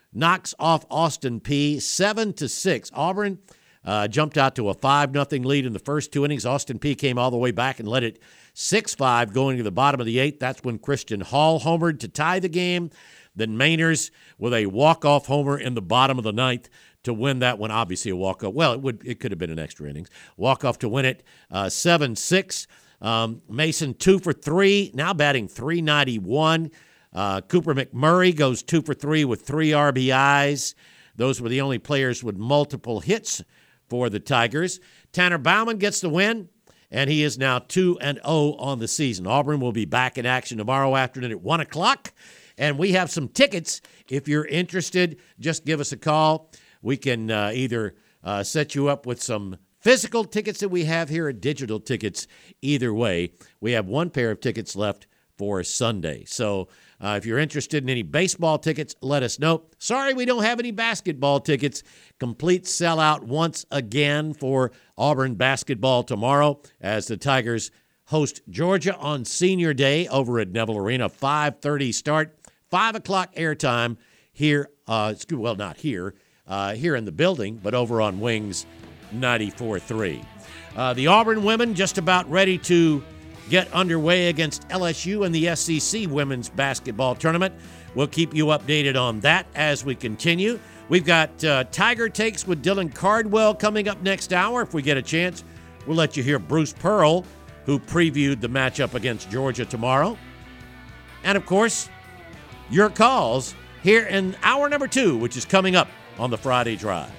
knocks off Austin Peay 7-6. Auburn jumped out to a 5-0 lead in the first 2 innings. Austin Peay came all the way back and led it 6-5 going to the bottom of the 8th. That's when Christian Hall homered to tie the game. Then Mainers with a walk-off homer in the bottom of the 9th to win that one. Obviously a walk-off. Well, it could have been an extra innings. Walk-off to win it 7-6. Mason 2 for 3, now batting .391. Cooper McMurray goes 2 for 3 with 3 RBIs. Those were the only players with multiple hits for the Tigers. Tanner Bauman gets the win, and he is now 2-0 on the season. Auburn will be back in action tomorrow afternoon at 1 o'clock, and we have some tickets. If you're interested, just give us a call. We can either set you up with some physical tickets that we have here or digital tickets. Either way, we have one pair of tickets left for Sunday. So if you're interested in any baseball tickets, let us know. Sorry, we don't have any basketball tickets. Complete sellout once again for Auburn basketball tomorrow as the Tigers host Georgia on Senior Day over at Neville Arena. 5:30 start, 5 o'clock airtime here. Well, not here. Here in the building, but over on Wings 94.3. The Auburn women just about ready to get underway against LSU in the SEC Women's Basketball Tournament. We'll keep you updated on that as we continue. We've got Tiger Takes with Dylan Cardwell coming up next hour. If we get a chance, we'll let you hear Bruce Pearl, who previewed the matchup against Georgia tomorrow. And, of course, your calls here in hour number 2, which is coming up on the Friday Drive.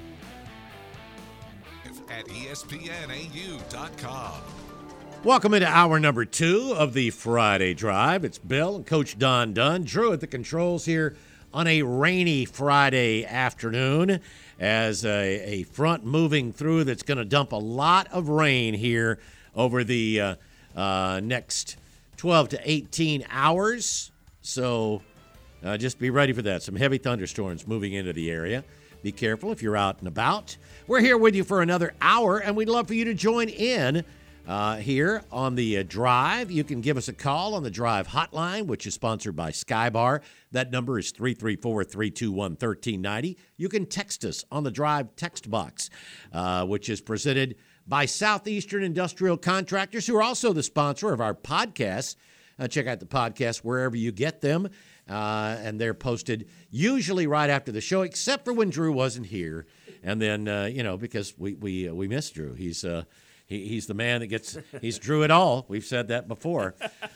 At ESPNAU.com. Welcome into hour number 2 of the Friday Drive. It's Bill and Coach Don Dunn. Drew at the controls here on a rainy Friday afternoon as a front moving through that's going to dump a lot of rain here over the next 12 to 18 hours. So just be ready for that. Some heavy thunderstorms moving into the area. Be careful if you're out and about. We're here with you for another hour, and we'd love for you to join in here on the Drive. You can give us a call on the Drive hotline, which is sponsored by Skybar. That number is 334-321-1390. You can text us on the Drive text box, which is presented by Southeastern Industrial Contractors, who are also the sponsor of our podcast. Check out the podcast wherever you get them, and they're posted usually right after the show, except for when Drew wasn't here. And then, because we miss Drew. He's the man that he's Drew it all. We've said that before.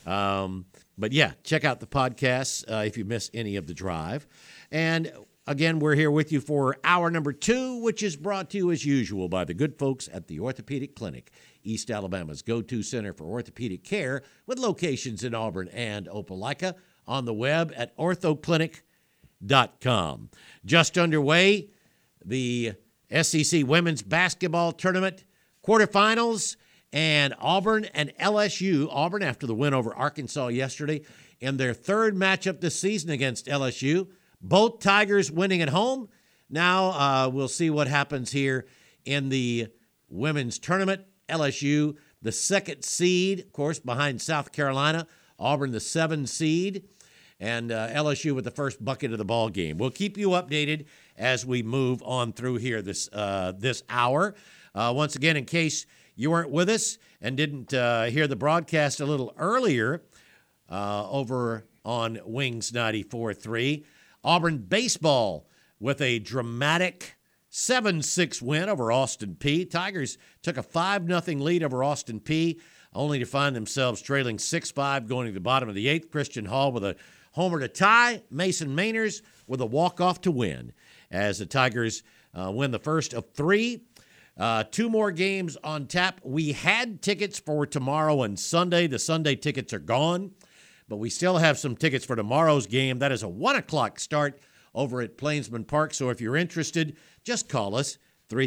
But yeah, check out the podcast if you miss any of the Drive. And again, we're here with you for hour number 2, which is brought to you as usual by the good folks at the Orthopedic Clinic, East Alabama's go-to center for orthopedic care, with locations in Auburn and Opelika, on the web at orthoclinic.com. Just underway, the SEC Women's Basketball Tournament quarterfinals, and Auburn and LSU. Auburn, after the win over Arkansas yesterday, in their third matchup this season against LSU. Both Tigers winning at home. Now we'll see what happens here in the women's tournament. LSU, the 2nd seed, of course, behind South Carolina. Auburn, the 7 seed. And LSU with the first bucket of the ball game. We'll keep you updated as we move on through here this hour. Once again, in case you weren't with us and didn't hear the broadcast a little earlier over on Wings 94.3, Auburn baseball with a dramatic 7-6 win over Austin Peay. Tigers took a 5-0 lead over Austin Peay, only to find themselves trailing 6-5 going to the bottom of the 8th. Christian Hall with a homer to tie. Mason Mainers with a walk-off to win as the Tigers win the first of 3. 2 more games on tap. We had tickets for tomorrow and Sunday. The Sunday tickets are gone, but we still have some tickets for tomorrow's game. That is a 1 o'clock start over at Plainsman Park. So if you're interested, just call us,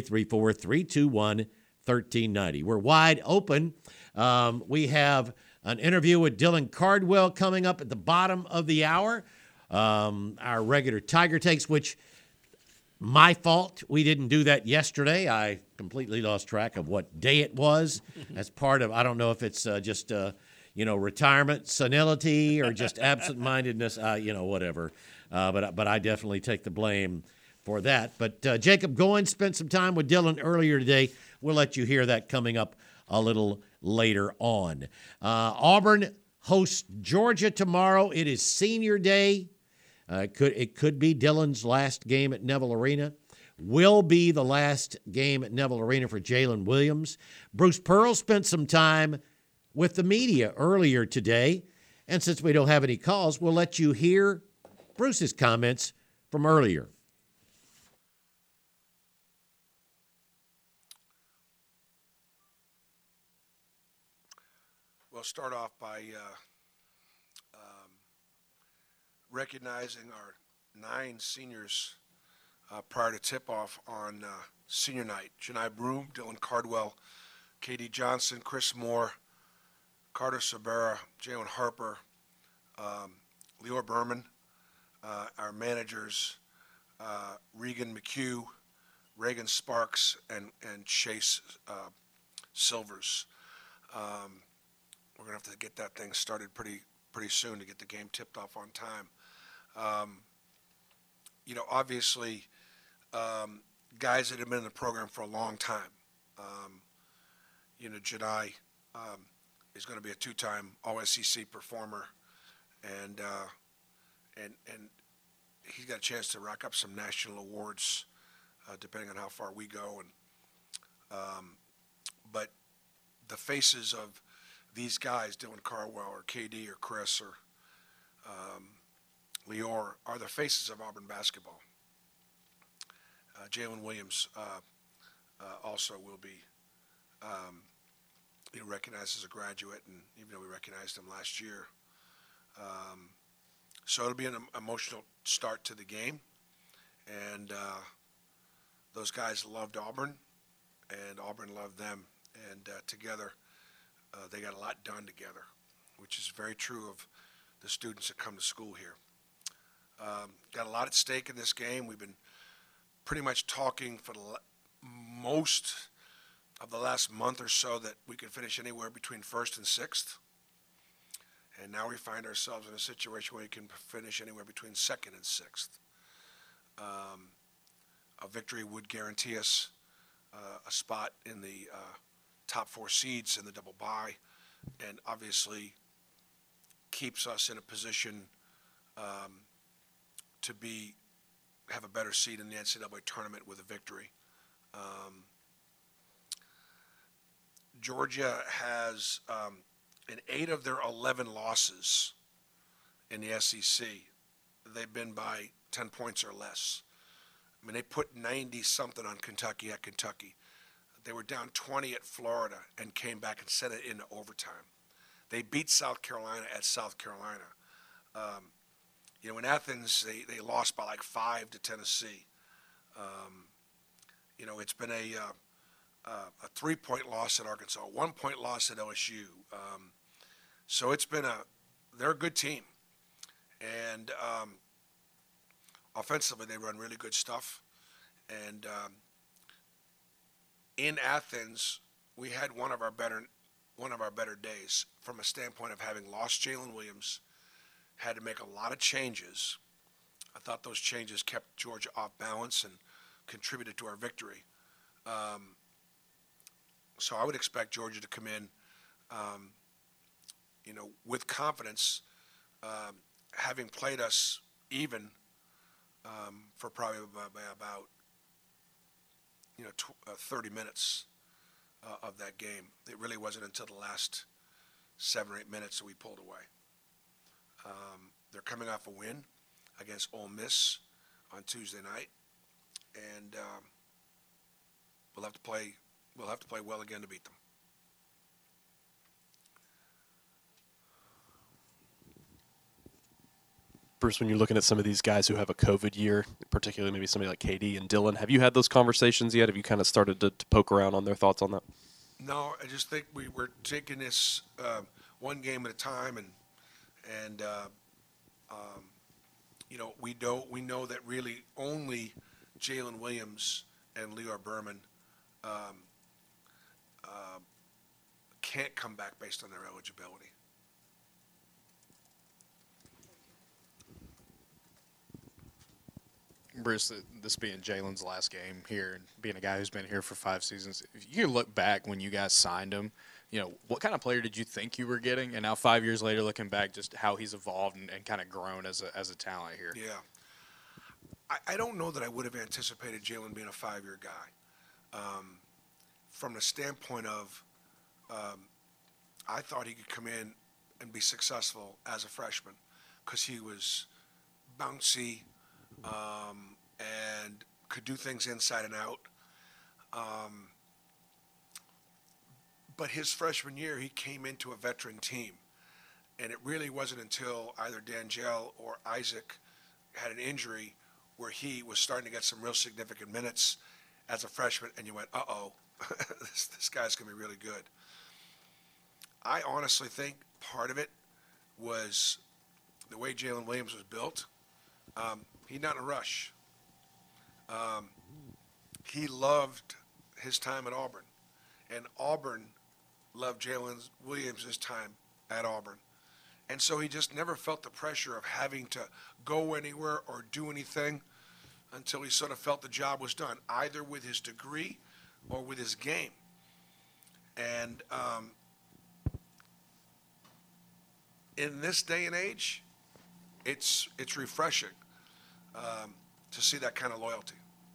334-321-1390. We're wide open. We have an interview with Dylan Cardwell coming up at the bottom of the hour. Our regular Tiger Takes, which my fault. We didn't do that yesterday. I completely lost track of what day it was. As part of, I don't know if it's just, retirement, senility, or just absent-mindedness, whatever. But I definitely take the blame for that. But Jacob Goins spent some time with Dylan earlier today. We'll let you hear that coming up a little later on. Auburn hosts Georgia tomorrow. It is senior day. It could be Dylan's last game at Neville Arena. Will be the last game at Neville Arena for Jalen Williams. Bruce Pearl spent some time with the media earlier today. And since we don't have any calls, we'll let you hear Bruce's comments from earlier. We'll start off by recognizing our 9 seniors prior to tip-off on senior night. Janai Broom, Dylan Cardwell, K.D. Johnson, Chris Moore, Carter Sabera, Jalen Harper, Leor Berman, our managers, Regan McHugh, Reagan Sparks, and Chase Silvers. We're going to have to get that thing started pretty soon to get the game tipped off on time. Obviously, guys that have been in the program for a long time. Janai is going to be a 2-time All-SEC performer, and he's got a chance to rack up some national awards, depending on how far we go. But the faces of these guys, Dylan Cardwell or KD or Chris or Leor, are the faces of Auburn basketball. Jalen Williams also will be recognized as a graduate, and even though we recognized him last year. So it'll be an emotional start to the game. And those guys loved Auburn, and Auburn loved them. And together, they got a lot done together, which is very true of the students that come to school here. Got a lot at stake in this game. We've been pretty much talking for most of the last month or so that we could finish anywhere between 1st and 6th. And now we find ourselves in a situation where we can finish anywhere between 2nd and 6th. A victory would guarantee us a spot in the top 4 seeds in the double bye, and obviously keeps us in a position to have a better seed in the NCAA tournament with a victory. Georgia has, in 8 of their 11 losses in the SEC, they've been by 10 points or less. I mean, they put 90-something on Kentucky at Kentucky. They were down 20 at Florida and came back and sent it into overtime. They beat South Carolina at South Carolina. In Athens, they lost by like 5 to Tennessee. It's been a 3-point loss at Arkansas, a 1-point loss at LSU. So they're a good team. And offensively, they run really good stuff. And in Athens, we had one of our better days from a standpoint of having lost Jalen Williams, had to make a lot of changes. I thought those changes kept Georgia off balance and contributed to our victory. So I would expect Georgia to come in, with confidence, having played us even for probably about 30 minutes of that game. It really wasn't until the last 7 or 8 minutes that we pulled away. They're coming off a win against Ole Miss on Tuesday night, and we'll have to play well again to beat them. Bruce, when you're looking at some of these guys who have a COVID year, particularly maybe somebody like KD and Dylan, have you had those conversations yet? Have you kind of started to poke around on their thoughts on that? No, I just think we're taking this one game at a time, and we know that really only Jalen Williams and Leor Berman can't come back based on their eligibility. Bruce, this being Jalen's last game here and being a guy who's been here for 5 seasons, if you look back when you guys signed him, what kind of player did you think you were getting? And now 5 years later, looking back, just how he's evolved and kind of grown as a talent here. Yeah. I don't know that I would have anticipated Jalen being a 5-year guy. From the standpoint of I thought he could come in and be successful as a freshman because he was bouncy and could do things inside and out. But his freshman year, he came into a veteran team. And it really wasn't until either D'Angelo or Isaac had an injury where he was starting to get some real significant minutes as a freshman, and you went, uh-oh, this guy's going to be really good. I honestly think part of it was the way Jalen Williams was built. He's not in a rush. He loved his time at Auburn, and Auburn loved Jalen Williams' time at Auburn. And so he just never felt the pressure of having to go anywhere or do anything until he sort of felt the job was done, either with his degree or with his game. And in this day and age, it's refreshing to see that kind of loyalty.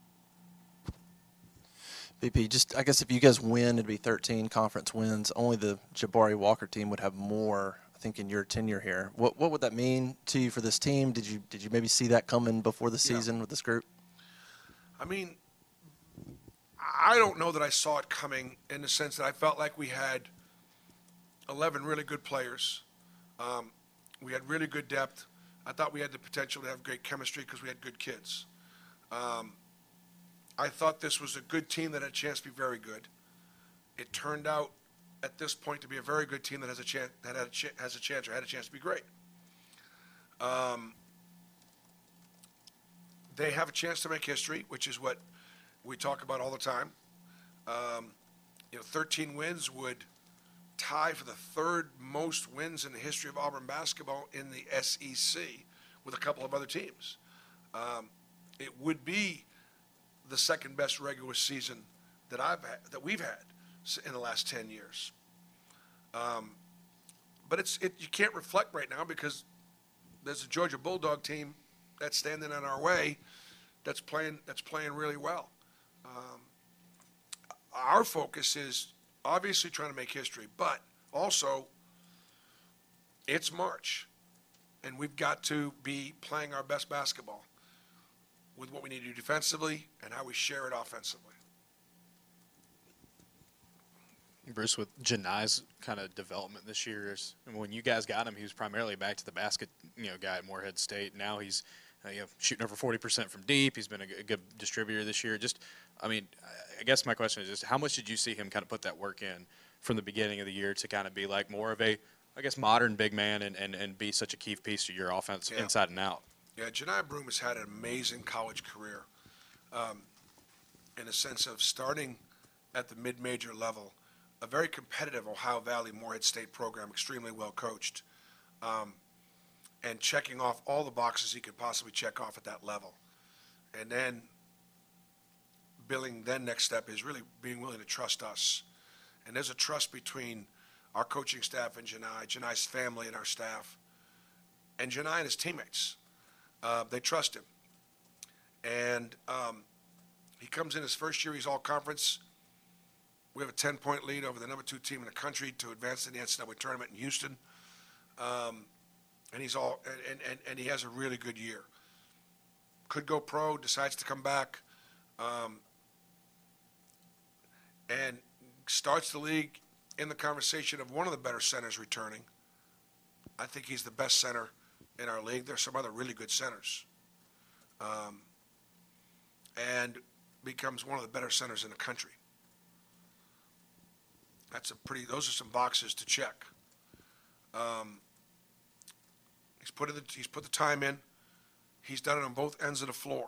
BP, just I guess if you guys win, it'd be 13 conference wins. Only the Jabari Walker team would have more, I think, in your tenure here. What would that mean to you for this team? Did you maybe see that coming before the season with this group? I mean, I don't know that I saw it coming in the sense that I felt like we had 11 really good players. We had really good depth. I thought we had the potential to have great chemistry because we had good kids. I thought this was a good team that had a chance to be very good. It turned out at this point to be a very good team that has a chance to be great. They have a chance to make history, which is what we talk about all the time. 13 wins would tie for the third most wins in the history of Auburn basketball in the SEC with a couple of other teams. It would be the second best regular season that we've had in the last 10 years. But you can't reflect right now because there's a Georgia Bulldog team that's standing in our way that's playing really well. Our focus is obviously trying to make history, but also it's March, and we've got to be playing our best basketball with what we need to do defensively and how we share it offensively. Bruce, with Janai's kind of development this year, when you guys got him, he was primarily back to the basket, guy at Morehead State. Now he's shooting over 40% from deep. He's been a good distributor this year. I guess my question is just how much did you see him kind of put that work in from the beginning of the year to kind of be like more of a, I guess, modern big man and be such a key piece to your offense inside and out? Yeah, Janai Broome has had an amazing college career in the sense of starting at the mid-major level, a very competitive Ohio Valley Morehead State program, extremely well coached, and checking off all the boxes he could possibly check off at that level. And then next step is really being willing to trust us. And there's a trust between our coaching staff and Janai's family and our staff, and Janai and his teammates. They trust him. And he comes in his first year, he's all conference. We have a 10-point lead over the number 2 team in the country to advance to the NCAA tournament in Houston. And he's and he has a really good year. Could go pro, decides to come back, and starts the league in the conversation of one of the better centers returning. I think he's the best center in our league. There's some other really good centers. And becomes one of the better centers in the country. Those are some boxes to check. He's put the time in. He's done it on both ends of the floor.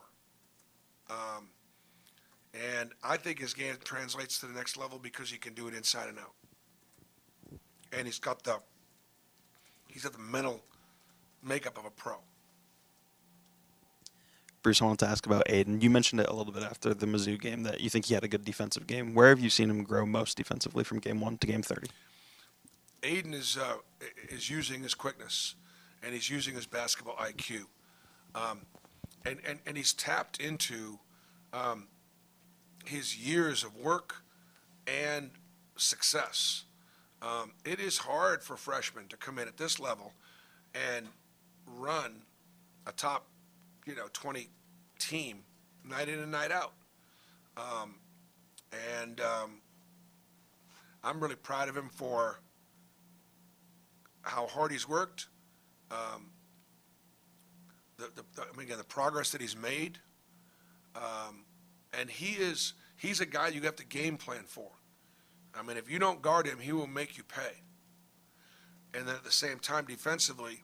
And I think his game translates to the next level because he can do it inside and out. And he's got the mental makeup of a pro. Bruce, I wanted to ask about Aiden. You mentioned it a little bit after the Mizzou game that you think he had a good defensive game. Where have you seen him grow most defensively from game 1 to game 30? Aiden is using his quickness, and he's using his basketball IQ, and he's tapped into his years of work and success. It is hard for freshmen to come in at this level and run a top 20 team night in and night out. I'm really proud of him for how hard he's worked, the progress that he's made, and he's a guy you have to game plan for. I mean, if you don't guard him, he will make you pay. And then at the same time, defensively,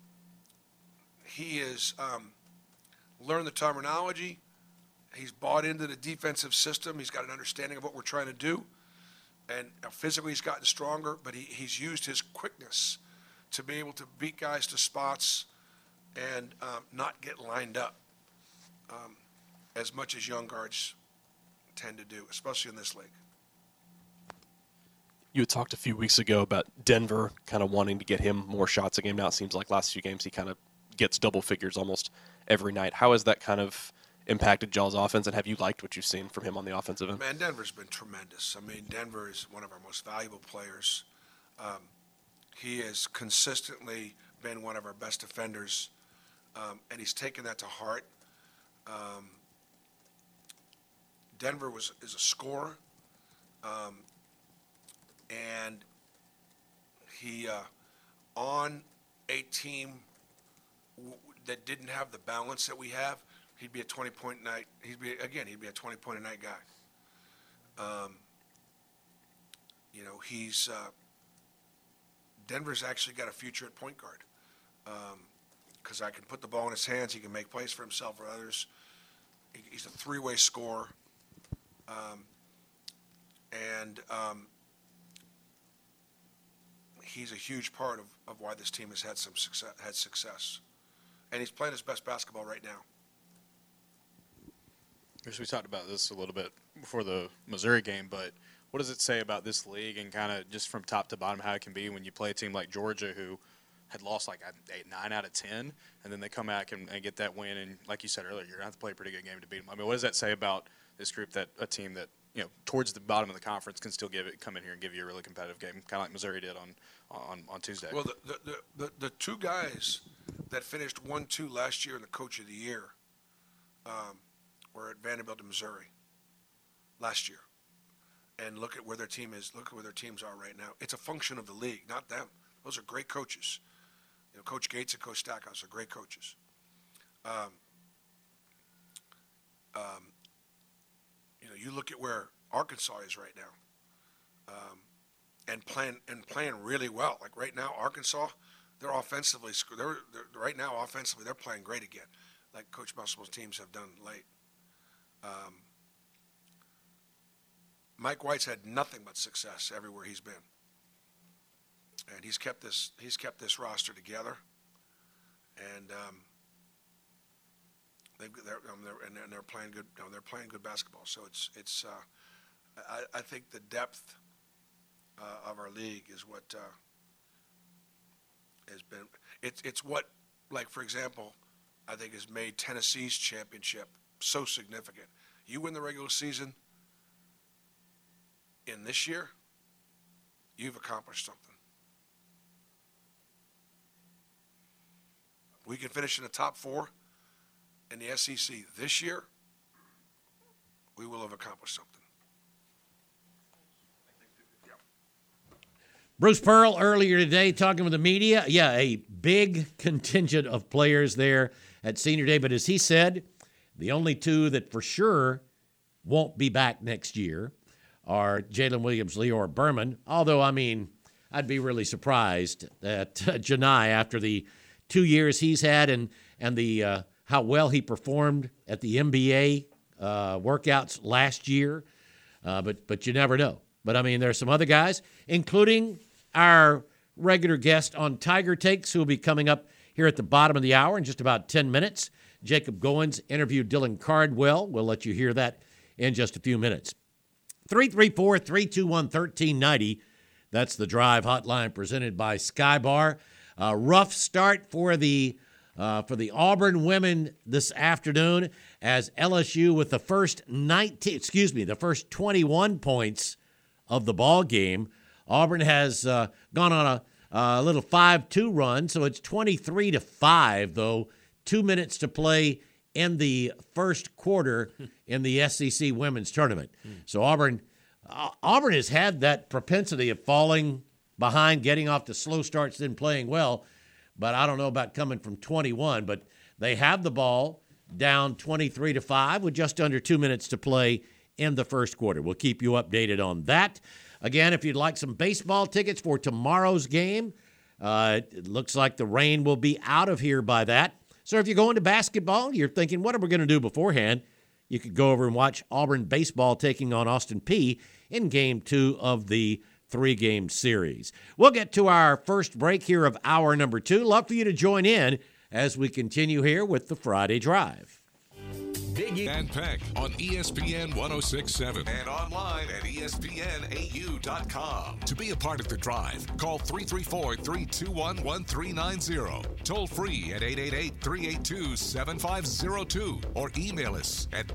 he has learned the terminology. He's bought into the defensive system. He's got an understanding of what we're trying to do. And physically, he's gotten stronger, but he's used his quickness to be able to beat guys to spots and not get lined up as much as young guards tend to do, especially in this league. You had talked a few weeks ago about Denver kind of wanting to get him more shots a game. Now it seems like last few games he kind of gets double figures almost every night. How has that kind of impacted Jall's offense, and have you liked what you've seen from him on the offensive end? Man, Denver's been tremendous. I mean, Denver is one of our most valuable players. He has consistently been one of our best defenders, and he's taken that to heart. Denver is a scorer, and he on a team that didn't have the balance that we have, he'd be a 20-point night. He'd be a 20-point-a-night guy. He's Denver's actually got a future at point guard because I can put the ball in his hands. He can make plays for himself or others. He's a three-way scorer, and he's a huge part of why this team has had success. And he's playing his best basketball right now. We talked about this a little bit before the Missouri game, but what does it say about this league and kind of just from top to bottom how it can be when you play a team like Georgia who had lost like 9 out of 10, and then they come back and get that win, and like you said earlier, you're going to have to play a pretty good game to beat them. I mean, what does that say about this group, that a team that, towards the bottom of the conference can still come in here and give you a really competitive game, kind of like Missouri did on Tuesday? Well, the two guys that finished 1-2 last year in the Coach of the Year were at Vanderbilt and Missouri last year. And look at where their team is. Look at where their teams are right now. It's a function of the league, not them. Those are great coaches. Coach Gates and Coach Stackhouse are great coaches. You look at where Arkansas is right now, and playing really well. Like right now, Arkansas, they're offensively. Right now offensively they're playing great again, like Coach Musselman's teams have done late. Mike White's had nothing but success everywhere he's been, and he's kept this roster together, and they're playing good. They're playing good basketball. So I think the depth of our league is what has been. It's what, like for example, I think has made Tennessee's championship so significant. You win the regular season in this year, you've accomplished something. We can finish in the top 4 in the SEC this year, we will have accomplished something. Bruce Pearl earlier today talking with the media. Yeah, a big contingent of players there at Senior Day. But as he said, the only two that for sure won't be back next year are Jalen Williams, Lior Berman. Although, I mean, I'd be really surprised that Janai, after the 2 years he's had and the how well he performed at the NBA workouts last year, but you never know. But, I mean, there are some other guys, including our regular guest on Tiger Takes, who will be coming up here at the bottom of the hour in just about 10 minutes. Jacob Goins interviewed Dylan Cardwell. We'll let you hear that in just a few minutes. 334-321-1390. That's the Drive hotline presented by Skybar. Rough start for the Auburn women this afternoon as LSU with the first 21 points of the ball game. Auburn has gone on a little 5-2 run, so it's 23-5 though. 2 minutes to play in the first quarter in the SEC women's tournament. So Auburn has had that propensity of falling behind, getting off to slow starts, then playing well. But I don't know about coming from 21. But they have the ball down 23-5 with just under 2 minutes to play in the first quarter. We'll keep you updated on that. Again, if you'd like some baseball tickets for tomorrow's game, it looks like the rain will be out of here by that. So if you're going to basketball, you're thinking, what are we going to do beforehand? You could go over and watch Auburn baseball taking on Austin Peay in Game 2 of the 3-game series. We'll get to our first break here of hour number 2. Love for you to join in as we continue here with the Friday Drive. Dan Peck on ESPN 106.7 and online at ESPNAU.com. To be a part of the drive, call 334-321-1390. Toll free at 888-382-7502 or email us at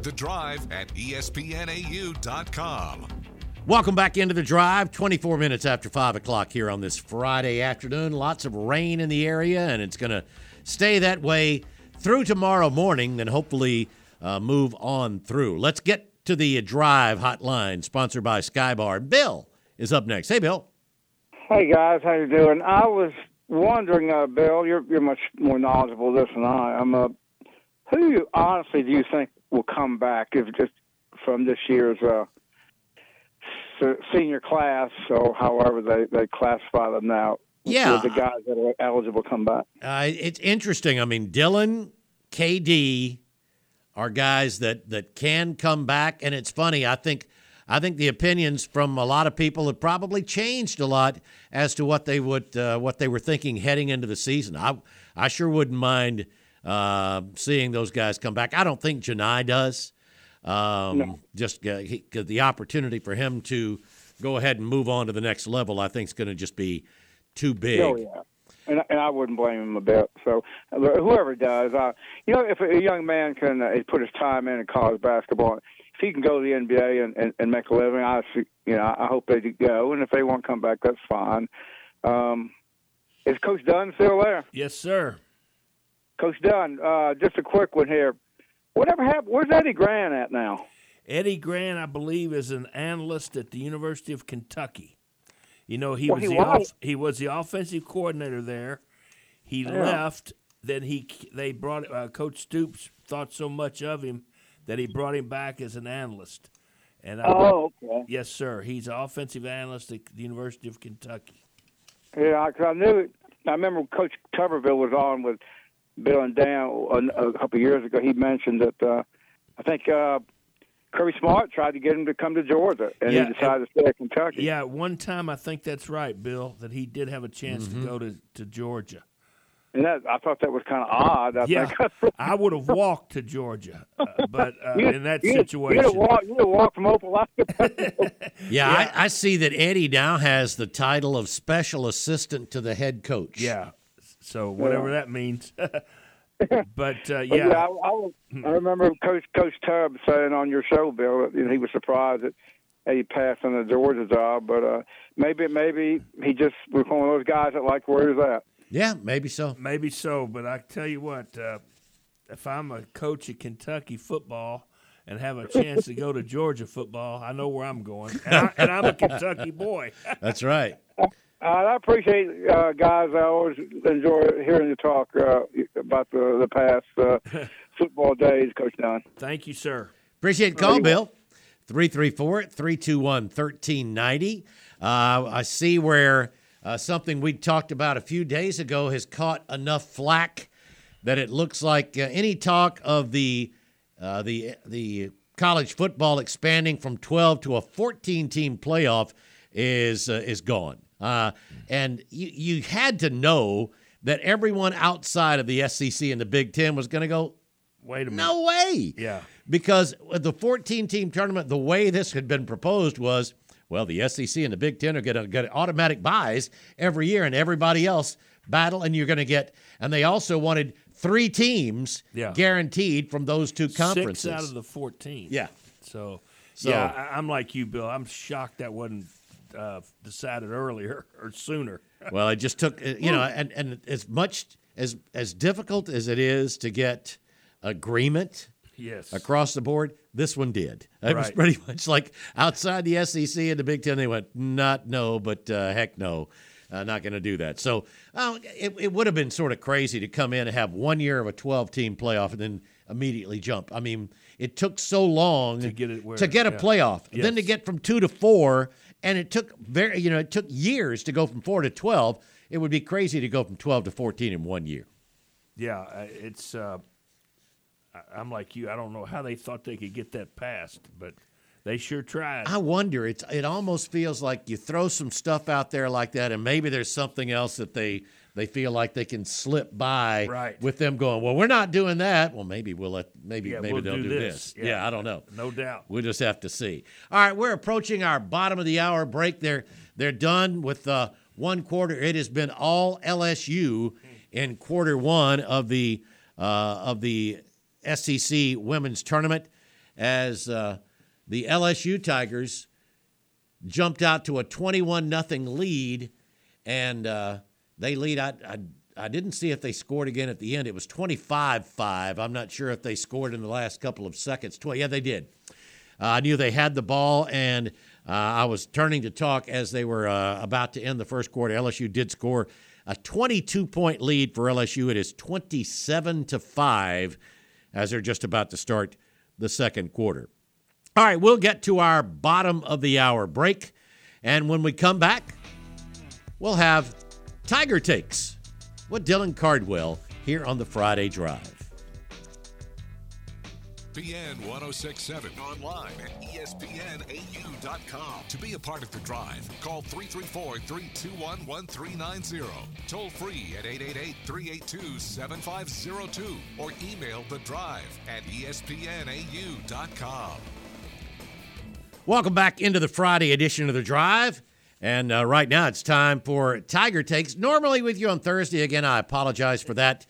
thedrive@ESPNAU.com. Welcome back into the drive, 24 minutes after 5 o'clock here on this Friday afternoon. Lots of rain in the area, and it's going to stay that way through tomorrow morning, then hopefully move on through. Let's get to the drive hotline, sponsored by Skybar. Bill is up next. Hey, Bill. Hey, guys. How you doing? I was wondering, Bill, you're much more knowledgeable of this than I am. Who honestly do you think will come back if just from this year's senior class, or however they classify them now? Yeah. The guys that are eligible come back. It's interesting. I mean, Dylan, KD are guys that can come back, and it's funny. I think the opinions from a lot of people have probably changed a lot as to what they were thinking heading into the season. I sure wouldn't mind seeing those guys come back. I don't think Janai does. No. Just the opportunity for him to go ahead and move on to the next level, I think, is going to just be too big. Oh, yeah. And I wouldn't blame him a bit. So whoever does, if a young man can put his time in college basketball, if he can go to the NBA and make a living, I hope they go. And if they want to come back, that's fine. Is Coach Dunn still there? Yes, sir. Coach Dunn, just a quick one here. Whatever happened? Where's Eddie Grant at now? Eddie Grant, I believe, is an analyst at the University of Kentucky. You know, he was the offensive coordinator there. He left. Then they brought Coach Stoops thought so much of him that he brought him back as an analyst. And okay. Yes, sir. He's an offensive analyst at the University of Kentucky. Yeah, because I knew it. I remember Coach Tuberville was on with Bill and Dan a couple of years ago. He mentioned that I think Kirby Smart tried to get him to come to Georgia, and he decided to stay at Kentucky. Yeah, one time I think that's right, Bill, that he did have a chance to go to Georgia. And I thought that was kind of odd. I would have walked to Georgia, but in that situation. You'd have walked from Opelika. Yeah, I see that Eddie now has the title of special assistant to the head coach. Yeah, so whatever that means. But I remember Coach Tubb saying on your show, Bill, that he was surprised that he passed on the Georgia job. But maybe he just was one of those guys that liked where he's at. Yeah, maybe so. Maybe so. But I tell you what, if I'm a coach at Kentucky football and have a chance to go to Georgia football, I know where I'm going, and I'm a Kentucky boy. That's right. I appreciate, guys. I always enjoy hearing you talk about the past football days, Coach Dunn. Thank you, sir. Appreciate the call, Bill. 334-321-1390. I see where something we talked about a few days ago has caught enough flack that it looks like any talk of the college football expanding from 12 to a 14-team playoff is gone. And you had to know that everyone outside of the SEC and the Big Ten was going to go, Wait a minute. No way. Yeah. Because the 14-team tournament, the way this had been proposed was, well, the SEC and the Big Ten are going to get automatic buys every year, and everybody else battle, and you're going to get – and they also wanted 3 teams guaranteed from those 2 conferences. 6 out of the 14. Yeah. So yeah, I'm like you, Bill. I'm shocked that wasn't decided earlier or sooner. Well, it just took, and as much as difficult as it is to get agreement across the board, this one did. It was pretty much like outside the SEC and the Big Ten, they went, heck no, not going to do that. So it would have been sort of crazy to come in and have 1 year of a 12-team playoff and then immediately jump. I mean, it took so long to get a playoff, then to get from 2 to 4, and it took it took years to go from 4 to 12. It would be crazy to go from 12 to 14 in 1 year. Yeah, it's. I'm like you. I don't know how they thought they could get that passed, but they sure tried. I wonder. It almost feels like you throw some stuff out there like that, and maybe there's something else that they feel like they can slip by with them going, well, we're not doing that. Well, maybe we'll maybe they'll do this. Yeah, I don't know. No doubt. We'll just have to see. All right, we're approaching our bottom of the hour break. They're done with one quarter. It has been all LSU in quarter 1 of the SEC women's tournament as the LSU Tigers jumped out to a 21-0 lead, and they lead. I didn't see if they scored again at the end. It was 25-5. I'm not sure if they scored in the last couple of seconds. Yeah, they did. I knew they had the ball, and I was turning to talk as they were about to end the first quarter. LSU did score a 22-point lead for LSU. It is 27-5 as they're just about to start the second quarter. All right, we'll get to our bottom of the hour break, and when we come back, we'll have Tiger Takes with Dylan Cardwell here on the Friday Drive. ESPN 1067 online at ESPNAU.com. To be a part of the drive, call 334-321-1390. Toll free at 888-382-7502 or email the drive at ESPNAU.com. Welcome back into the Friday edition of the Drive. And right now it's time for Tiger Takes. Normally with you on Thursday. Again, I apologize for that.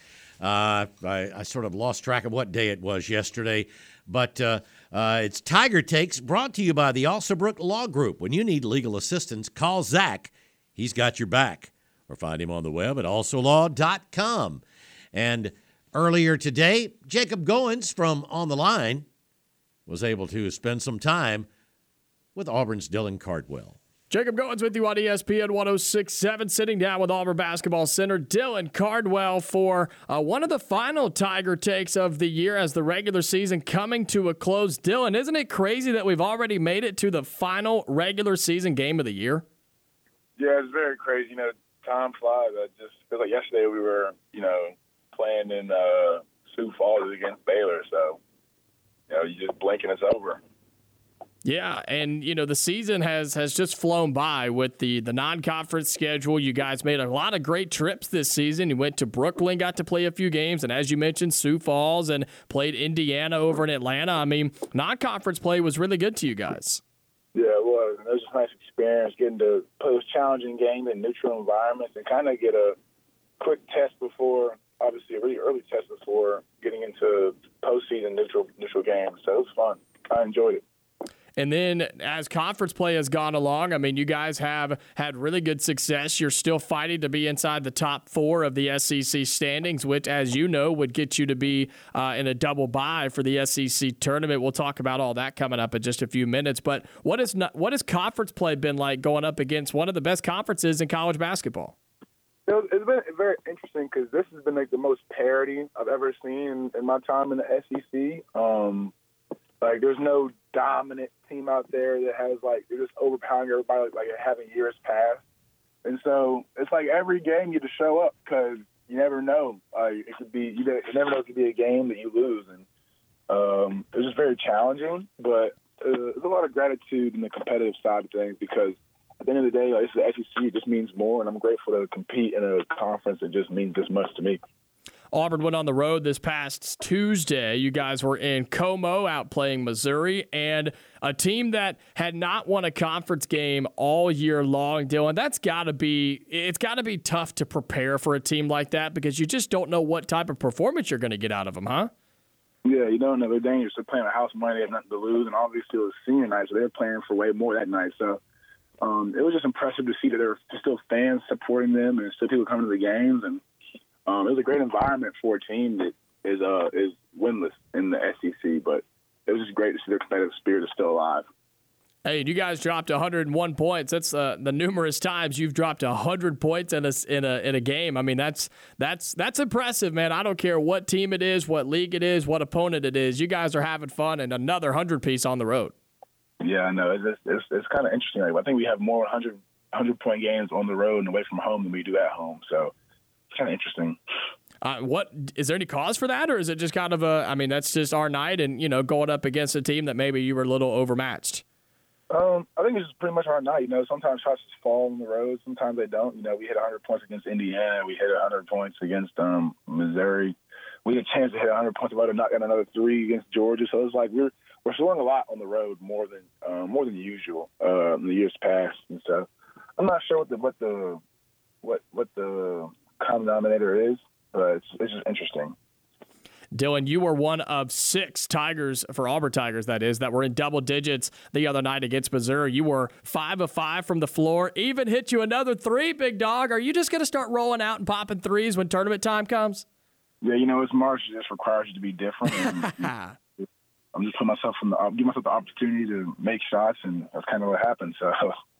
I sort of lost track of what day it was yesterday. But it's Tiger Takes, brought to you by the Alsobrook Law Group. When you need legal assistance, call Zach. He's got your back. Or find him on the web at alsolaw.com. And earlier today, Jacob Goins from On the Line was able to spend some time with Auburn's Dylan Cardwell. Jacob Goins with you on ESPN 1067, sitting down with Auburn basketball center Dylan Cardwell for one of the final Tiger Takes of the year as the regular season coming to a close. Dylan, isn't it crazy that we've already made it to the final regular season game of the year? Yeah, it's very crazy. Time flies. I just feel like yesterday we were, playing in Sioux Falls against Baylor. So, you just blink and it's over. Yeah, and, the season has just flown by with the non-conference schedule. You guys made a lot of great trips this season. You went to Brooklyn, got to play a few games, and as you mentioned, Sioux Falls, and played Indiana over in Atlanta. I mean, non-conference play was really good to you guys. Yeah, it was. And it was a nice experience getting to play those challenging games in neutral environments and kind of get a quick test before, obviously a really early test before getting into postseason neutral games. So it was fun. I enjoyed it. And then as conference play has gone along, I mean, you guys have had really good success. You're still fighting to be inside the top 4 of the SEC standings, which, as you know, would get you to be in a double bye for the SEC tournament. We'll talk about all that coming up in just a few minutes. But what has conference play been like going up against one of the best conferences in college basketball? It's been very interesting because this has been like the most parity I've ever seen in my time in the SEC. There's no dominant team out there that has they're just overpowering everybody like it have in years past. And so it's like every game you have to show up because you never know. It could be you never know it could be a game that you lose, and it was just very challenging. But there's a lot of gratitude in the competitive side of things because at the end of the day, it's the SEC. It just means more, and I'm grateful to compete in a conference that just means this much to me. Auburn went on the road this past Tuesday. You guys were in Como out playing Missouri, and a team that had not won a conference game all year long, Dylan. It's got to be tough to prepare for a team like that because you just don't know what type of performance you're going to get out of them, huh? Yeah, you don't know. They're dangerous. They're playing a house money. They have nothing to lose, and obviously it was senior night, so they were playing for way more that night. So it was just impressive to see that there were still fans supporting them and still people coming to the games, and it was a great environment for a team that is winless in the SEC, but it was just great to see their competitive spirit is still alive. Hey, you guys dropped 101 points. That's the numerous times you've dropped 100 points in a game. I mean, that's impressive, man. I don't care what team it is, what league it is, what opponent it is. You guys are having fun, and another 100-piece on the road. Yeah, I know. It's kind of interesting. Like, I think we have more 100-point games on the road and away from home than we do at home. So it's kind of interesting. What is there any cause for that, or is it just kind of that's just our night and, going up against a team that maybe you were a little overmatched? I think it's just pretty much our night. Sometimes shots just fall on the road. Sometimes they don't. We hit 100 points against Indiana. We hit 100 points against Missouri. We had a chance to hit 100 points about to knock down another 3 against Georgia. So it's like we're scoring a lot on the road more than usual in the years past. And so I'm not sure what the common denominator is, but it's just interesting. Dylan, you were one of 6 Tigers, for Auburn Tigers that is, that were in double digits the other night against Missouri. You were 5 of 5 from the floor, even hit you another 3, big dog. Are you just going to start rolling out and popping threes when tournament time comes? Yeah, it's March. It just requires you to be different. And I'm just putting myself give myself the opportunity to make shots, and that's kind of what happened. So.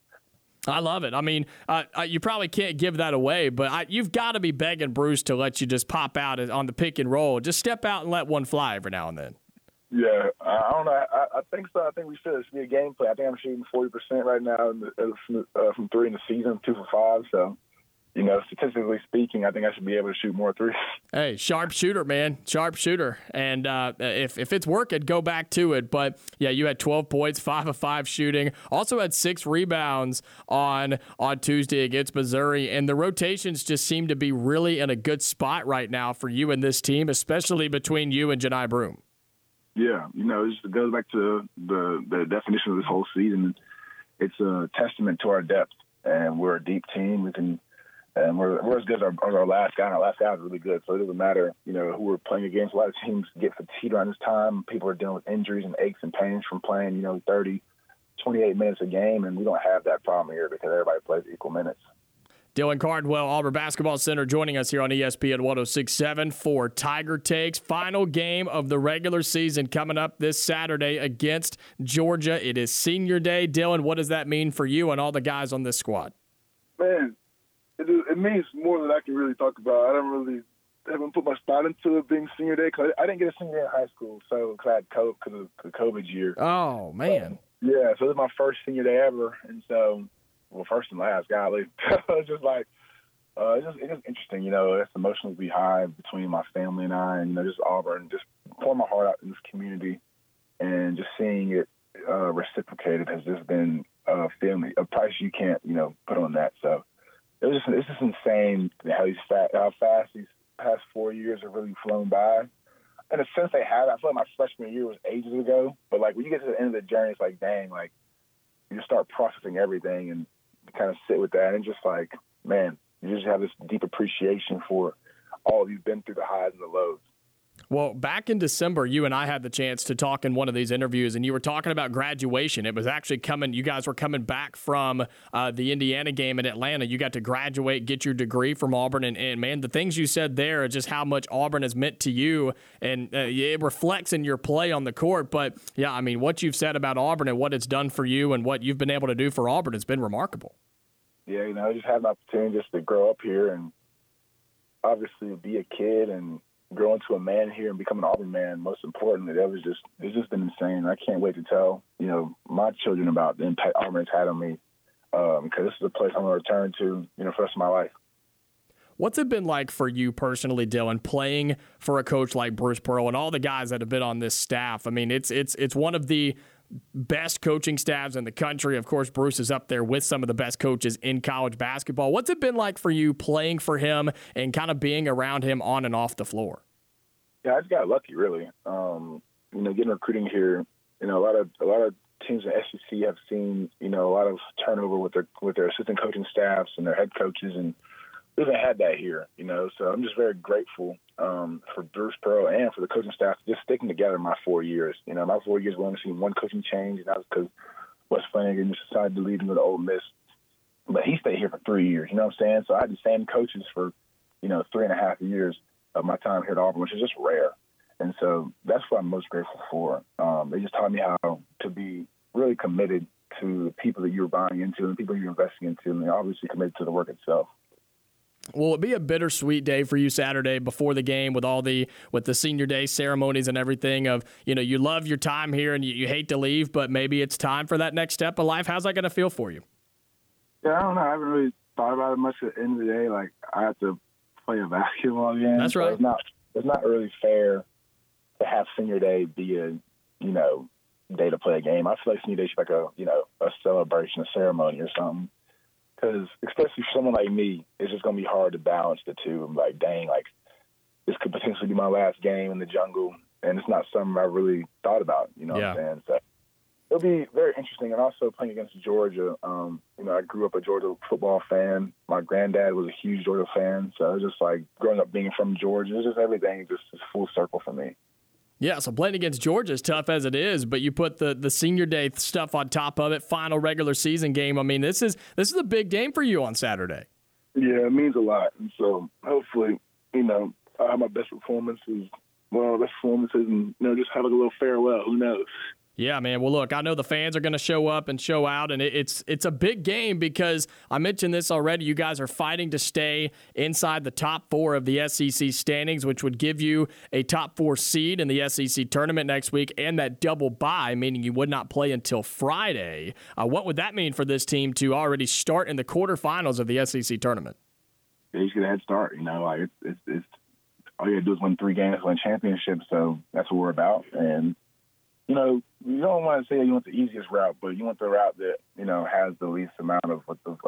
I love it. I mean, you probably can't give that away, but you've got to be begging Bruce to let you just pop out on the pick and roll. Just step out and let one fly every now and then. Yeah, I don't know. I think so. I think we should. It should be a game play. I think I'm shooting 40% right now from 3 in the season, 2 for 5. So, statistically speaking, I think I should be able to shoot more threes. Hey, sharp shooter, man. Sharp shooter. And if it's working, go back to it. But, yeah, you had 12 points, 5 of 5 shooting. Also had 6 rebounds on Tuesday against Missouri. And the rotations just seem to be really in a good spot right now for you and this team, especially between you and Johni Broome. Yeah, it goes back to the definition of this whole season. It's a testament to our depth. And we're a deep team. And we're as good as our last guy, and our last guy is really good. So it doesn't matter, who we're playing against. A lot of teams get fatigued around this time. People are dealing with injuries and aches and pains from playing, 30, 28 minutes a game, and we don't have that problem here because everybody plays equal minutes. Dylan Cardwell, Auburn Basketball Center, joining us here on ESPN 106.7 for Tiger Takes. Final game of the regular season coming up this Saturday against Georgia. It is Senior Day. Dylan, what does that mean for you and all the guys on this squad? Man, it means more than I can really talk about. I haven't put my thought into it being Senior Day because I didn't get a senior day in high school, so because I had because of the COVID year. Oh man. Yeah, so this is my first Senior Day ever, and so first and last, golly. It's just like it's just interesting, It's emotionally high between my family and I, and just Auburn, just pouring my heart out in this community, and just seeing it reciprocated has just been a price you can't put on that. So. It's just insane how fast these past 4 years have really flown by. In a sense, they have. I feel like my freshman year was ages ago. But, when you get to the end of the journey, it's like, dang, you just start processing everything and kind of sit with that. And just man, you just have this deep appreciation for all you've been through, the highs and the lows. Well, back in December, you and I had the chance to talk in one of these interviews, and you were talking about graduation. It was actually you guys were coming back from the Indiana game in Atlanta. You got to graduate, get your degree from Auburn, and man, the things you said there are just how much Auburn has meant to you, and it reflects in your play on the court. But, yeah, I mean, what you've said about Auburn and what it's done for you and what you've been able to do for Auburn has been remarkable. Yeah, I just had an opportunity just to grow up here and obviously be a kid and grow into a man here and become an Auburn man. Most importantly, it's just been insane. I can't wait to tell my children about the impact Auburn has had on me because this is a place I'm going to return to for the rest of my life. What's it been like for you personally, Dylan, playing for a coach like Bruce Pearl and all the guys that have been on this staff? I mean, it's one of the best coaching staffs in the country. Of course, Bruce is up there with some of the best coaches in college basketball. What's it been like for you playing for him and kind of being around him on and off the floor? Yeah, I just got lucky, really. Getting recruiting here, a lot of teams in the SEC have seen, a lot of turnover with their assistant coaching staffs and their head coaches, and we haven't had that here, So I'm just very grateful for Bruce Pearl and for the coaching staff just sticking together my 4 years. My 4 years, we only seen one coaching change, and that was because Wes Flanagan just decided to leave and go to Ole Miss. But he stayed here for 3 years, you know what I'm saying? So I had the same coaches for, 3.5 years of my time here at Auburn, which is just rare. And so that's what I'm most grateful for. They just taught me how to be really committed to the people that you're buying into and people you're investing into, and they're obviously committed to the work itself. Will it be a bittersweet day for you Saturday before the game with the senior day ceremonies and everything of, you love your time here and you hate to leave, but maybe it's time for that next step of life? How's that going to feel for you? Yeah, I don't know. I haven't really thought about it much at the end of the day. Like, I have to play a basketball game. That's right. So it's not really fair to have senior day be a, day to play a game. I feel like senior day should be like a celebration, a ceremony or something. Because especially for someone like me, it's just going to be hard to balance the two. I'm like, dang, this could potentially be my last game in the jungle, and it's not something I really thought about, what I'm saying? So it'll be very interesting. And also playing against Georgia, I grew up a Georgia football fan. My granddad was a huge Georgia fan, so it was just like growing up being from Georgia, it's just everything just is full circle for me. Yeah, so playing against Georgia is tough as it is, but you put the senior day stuff on top of it, final regular season game. I mean, this is a big game for you on Saturday. Yeah, it means a lot. And so hopefully, I have my best performances, and, just have a little farewell. Who knows? Yeah, man. Well, look, I know the fans are going to show up and show out, and it's a big game because I mentioned this already. You guys are fighting to stay inside the top 4 of the SEC standings, which would give you a top 4 seed in the SEC tournament next week and that double bye, meaning you would not play until Friday. What would that mean for this team to already start in the quarterfinals of the SEC tournament? Yeah, you should get a head start. It's all you got to do is win 3 games, win championships. So that's what we're about. And you don't want to say you want the easiest route, but you want the route that, has the least amount of,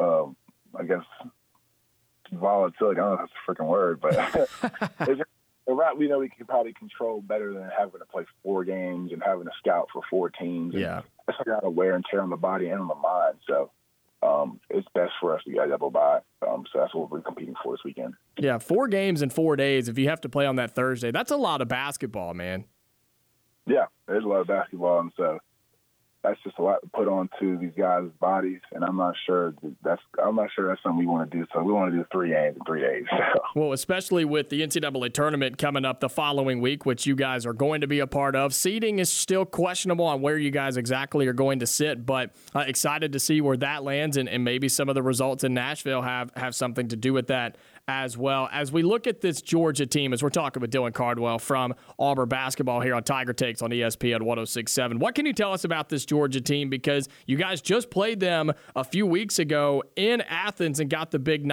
volatility. I don't know if that's a freaking word, but it's a route we know we can probably control better than having to play 4 games and having to scout for 4 teams. Yeah. That's a lot of wear and tear on the body and on the mind. So it's best for us to get a double bye. So that's what we're competing for this weekend. Yeah, 4 games in 4 days. If you have to play on that Thursday, that's a lot of basketball, man. Yeah, there's a lot of basketball, and so that's just a lot to put onto these guys' bodies, and I'm not sure that's something we want to do. So we want to do 3 games in 3 days. So. Well, especially with the NCAA tournament coming up the following week, which you guys are going to be a part of. Seeding is still questionable on where you guys exactly are going to sit, but excited to see where that lands, and maybe some of the results in Nashville have something to do with that as well. As we look at this Georgia team, as we're talking with Dylan Cardwell from Auburn Basketball here on Tiger Takes on ESPN 106.7. What can you tell us about this Georgia team? Because you guys just played them a few weeks ago in Athens and got the big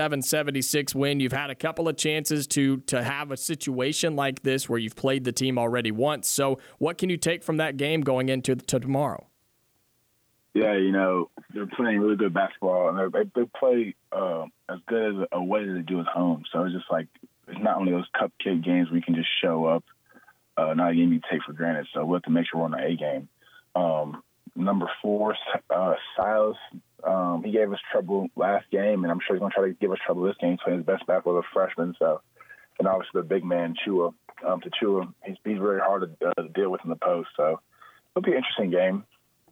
97-76 win. You've had a couple of chances to have a situation like this where you've played the team already once. So what can you take from that game going into tomorrow? Yeah, they're playing really good basketball, and they play as good as a way as they do at home. So it's just like it's not one of those cupcake games where you can just show up, not a game you take for granted. So we have to make sure we're on the A game. Number 4, Silas, he gave us trouble last game, and I'm sure he's going to try to give us trouble this game, playing his best basketball as a freshman. So, and obviously the big man, Chua, he's very hard to deal with in the post. So it'll be an interesting game.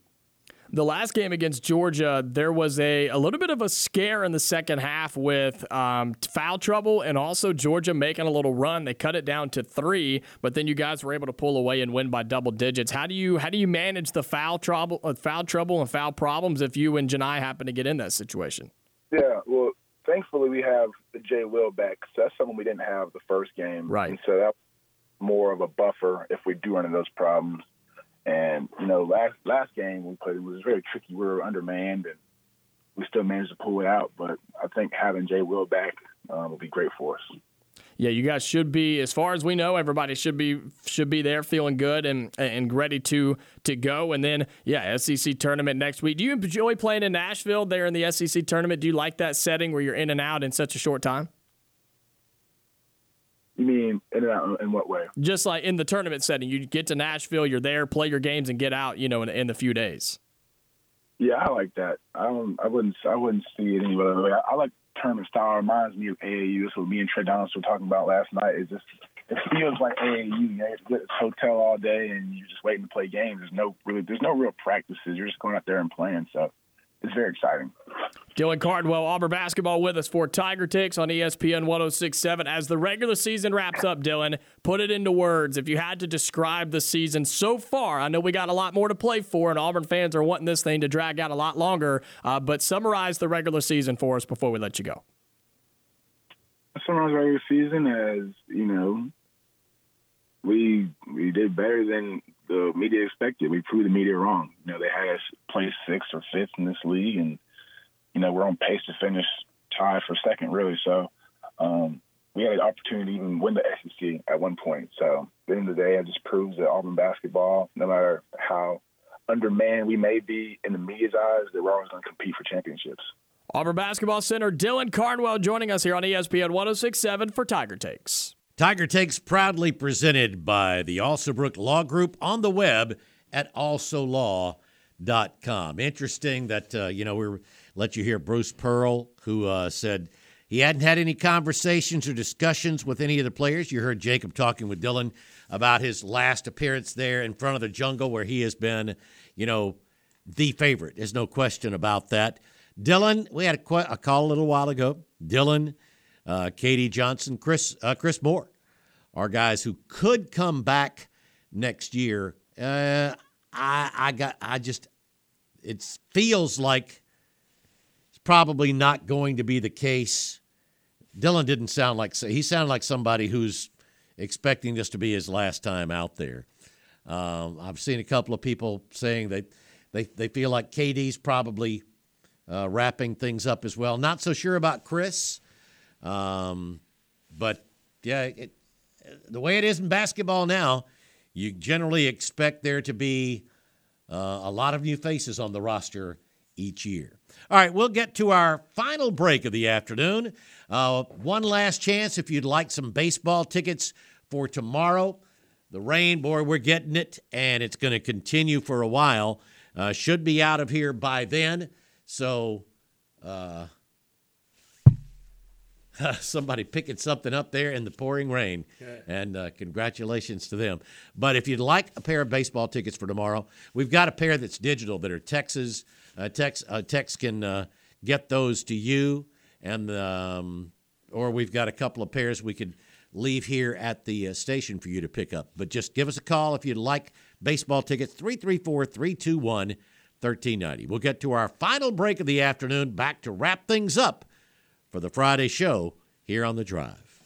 The last game against Georgia, there was a little bit of a scare in the second half with foul trouble and also Georgia making a little run. They cut it down to 3, but then you guys were able to pull away and win by double digits. How do you manage the foul trouble and foul problems if you and Janai happen to get in that situation? Yeah, well, thankfully we have Jay Will back. So that's something we didn't have the first game. Right. And so that was more of a buffer if we do run into those problems. And, last game we played, it was very tricky. We were undermanned, and we still managed to pull it out. But I think having Jay Will back will be great for us. Yeah, you guys should be, as far as we know, everybody should be there feeling good and ready to go. And then, SEC tournament next week. Do you enjoy playing in Nashville there in the SEC tournament? Do you like that setting where you're in and out in such a short time? You mean in and out in what way? Just like in the tournament setting, you get to Nashville, you're there, play your games, and get out, in the few days. Yeah, I like that. I wouldn't see it any other way. I like tournament style. It reminds me of AAU. This is what me and Trey Donaldson were talking about last night. It feels like AAU. You have to go to this hotel all day and you're just waiting to play games. There's no real practices. You're just going out there and playing. So it's very exciting. Dylan Cardwell, Auburn basketball with us for Tiger Takes on ESPN 106.7. As the regular season wraps up, Dylan, put it into words. If you had to describe the season so far, I know we got a lot more to play for, and Auburn fans are wanting this thing to drag out a lot longer, but summarize the regular season for us before we let you go. I summarize the regular season as, we did better than the media expected. We proved the media wrong. They had us play 6th or 5th in this league, and we're on pace to finish tied for 2nd, really. So we had an opportunity to even win the SEC at one point. So at the end of the day, it just proves that Auburn basketball, no matter how undermanned we may be in the media's eyes, that we're always going to compete for championships. Auburn basketball center Dylan Cardwell joining us here on ESPN 106.7 for Tiger Takes. Tiger Takes proudly presented by the Alsobrook Law Group on the web at alsolaw.com. Interesting that, we let you hear Bruce Pearl, who said he hadn't had any conversations or discussions with any of the players. You heard Jacob talking with Dylan about his last appearance there in front of the Jungle, where he has been, the favorite. There's no question about that. Dylan, we had a call a little while ago. Dylan, Katie Johnson, Chris Moore are guys who could come back next year. It feels like it's probably not going to be the case. Dylan didn't sound like, he sounded like somebody who's expecting this to be his last time out there. I've seen a couple of people saying that they feel like KD's probably wrapping things up as well. Not so sure about Chris. But, the way it is in basketball now, you generally expect there to be a lot of new faces on the roster each year. All right, we'll get to our final break of the afternoon. One last chance if you'd like some baseball tickets for tomorrow. The rain, boy, we're getting it, and it's going to continue for a while. Should be out of here by then. So somebody picking something up there in the pouring rain, and congratulations to them. But if you'd like a pair of baseball tickets for tomorrow, we've got a pair that's digital that are Texas. Tex can get those to you, and or we've got a couple of pairs we could leave here at the station for you to pick up. But just give us a call if you'd like baseball tickets, 334-321-1390. We'll get to our final break of the afternoon, back to wrap things up for the Friday show here on The Drive.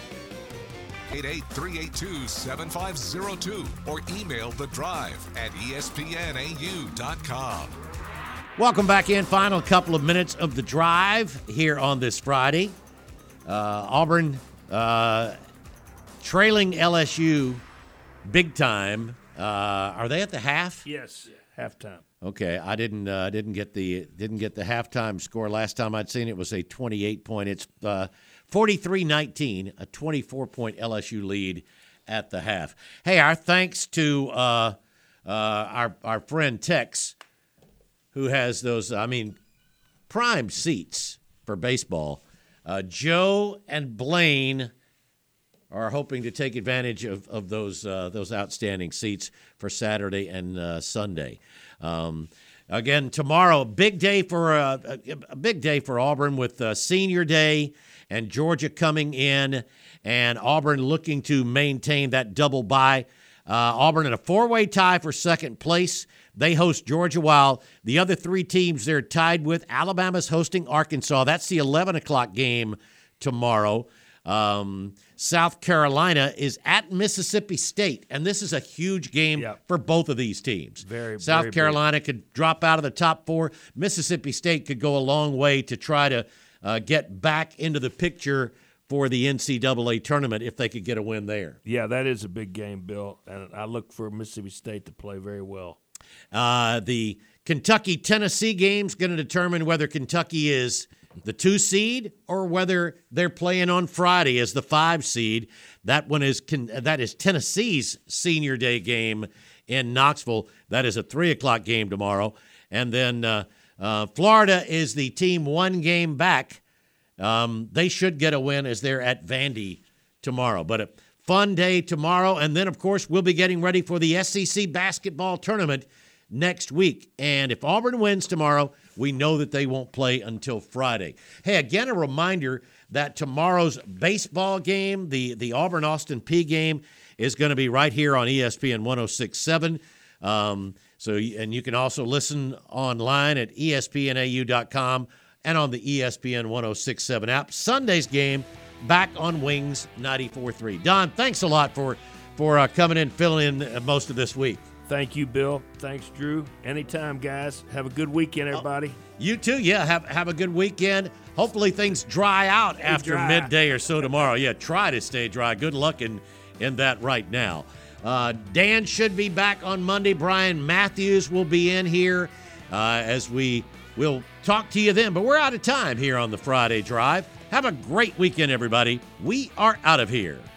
888-382-7502 or email The Drive at espnau.com. Welcome back in. Final couple of minutes of The Drive here on this Friday. Auburn trailing LSU big time. Are they at the half? Yes, halftime. Okay, I didn't get the halftime score. Last time I'd seen it was a 28-point. It's 43-19, a 24-point LSU lead at the half. Hey, our thanks to our friend Tex, who has those prime seats for baseball. Joe and Blaine are hoping to take advantage of those outstanding seats for Saturday and Sunday. Again, tomorrow, a big day for Auburn with Senior Day and Georgia coming in, and Auburn looking to maintain that double bye. Auburn in a four-way tie for second place. They host Georgia, while the other three teams they're tied with. Alabama's hosting Arkansas. That's the 11 o'clock game tomorrow. South Carolina is at Mississippi State, and this is a huge game for both of these teams. South Carolina could drop out of the top four. Mississippi State could go a long way to try to get back into the picture for the NCAA tournament if they could get a win there. Yeah, that is a big game, Bill, and I look for Mississippi State to play very well. The Kentucky-Tennessee game is going to determine whether Kentucky is the 2 seed or whether they're playing on Friday as the 5 seed. That is Tennessee's Senior Day game in Knoxville. That is a 3:00 game tomorrow. And then Florida is the team 1 game back. They should get a win as they're at Vandy tomorrow. But a fun day tomorrow. And then, of course, we'll be getting ready for the SEC basketball tournament next week. And if Auburn wins tomorrow, we know that they won't play until Friday. Hey, again, a reminder that tomorrow's baseball game, the Auburn-Austin Peay game, is going to be right here on ESPN 106.7. And you can also listen online at espnau.com and on the ESPN 106.7 app. Sunday's game back on Wings 94.3. Don, thanks a lot for coming in, filling in most of this week. Thank you, Bill. Thanks, Drew. Anytime, guys. Have a good weekend, everybody. You too. Yeah, have a good weekend. Hopefully things dry out after midday or so tomorrow. Yeah, try to stay dry. Good luck in that right now. Dan should be back on Monday. Brian Matthews will be in here as we'll talk to you then. But we're out of time here on the Friday Drive. Have a great weekend, everybody. We are out of here.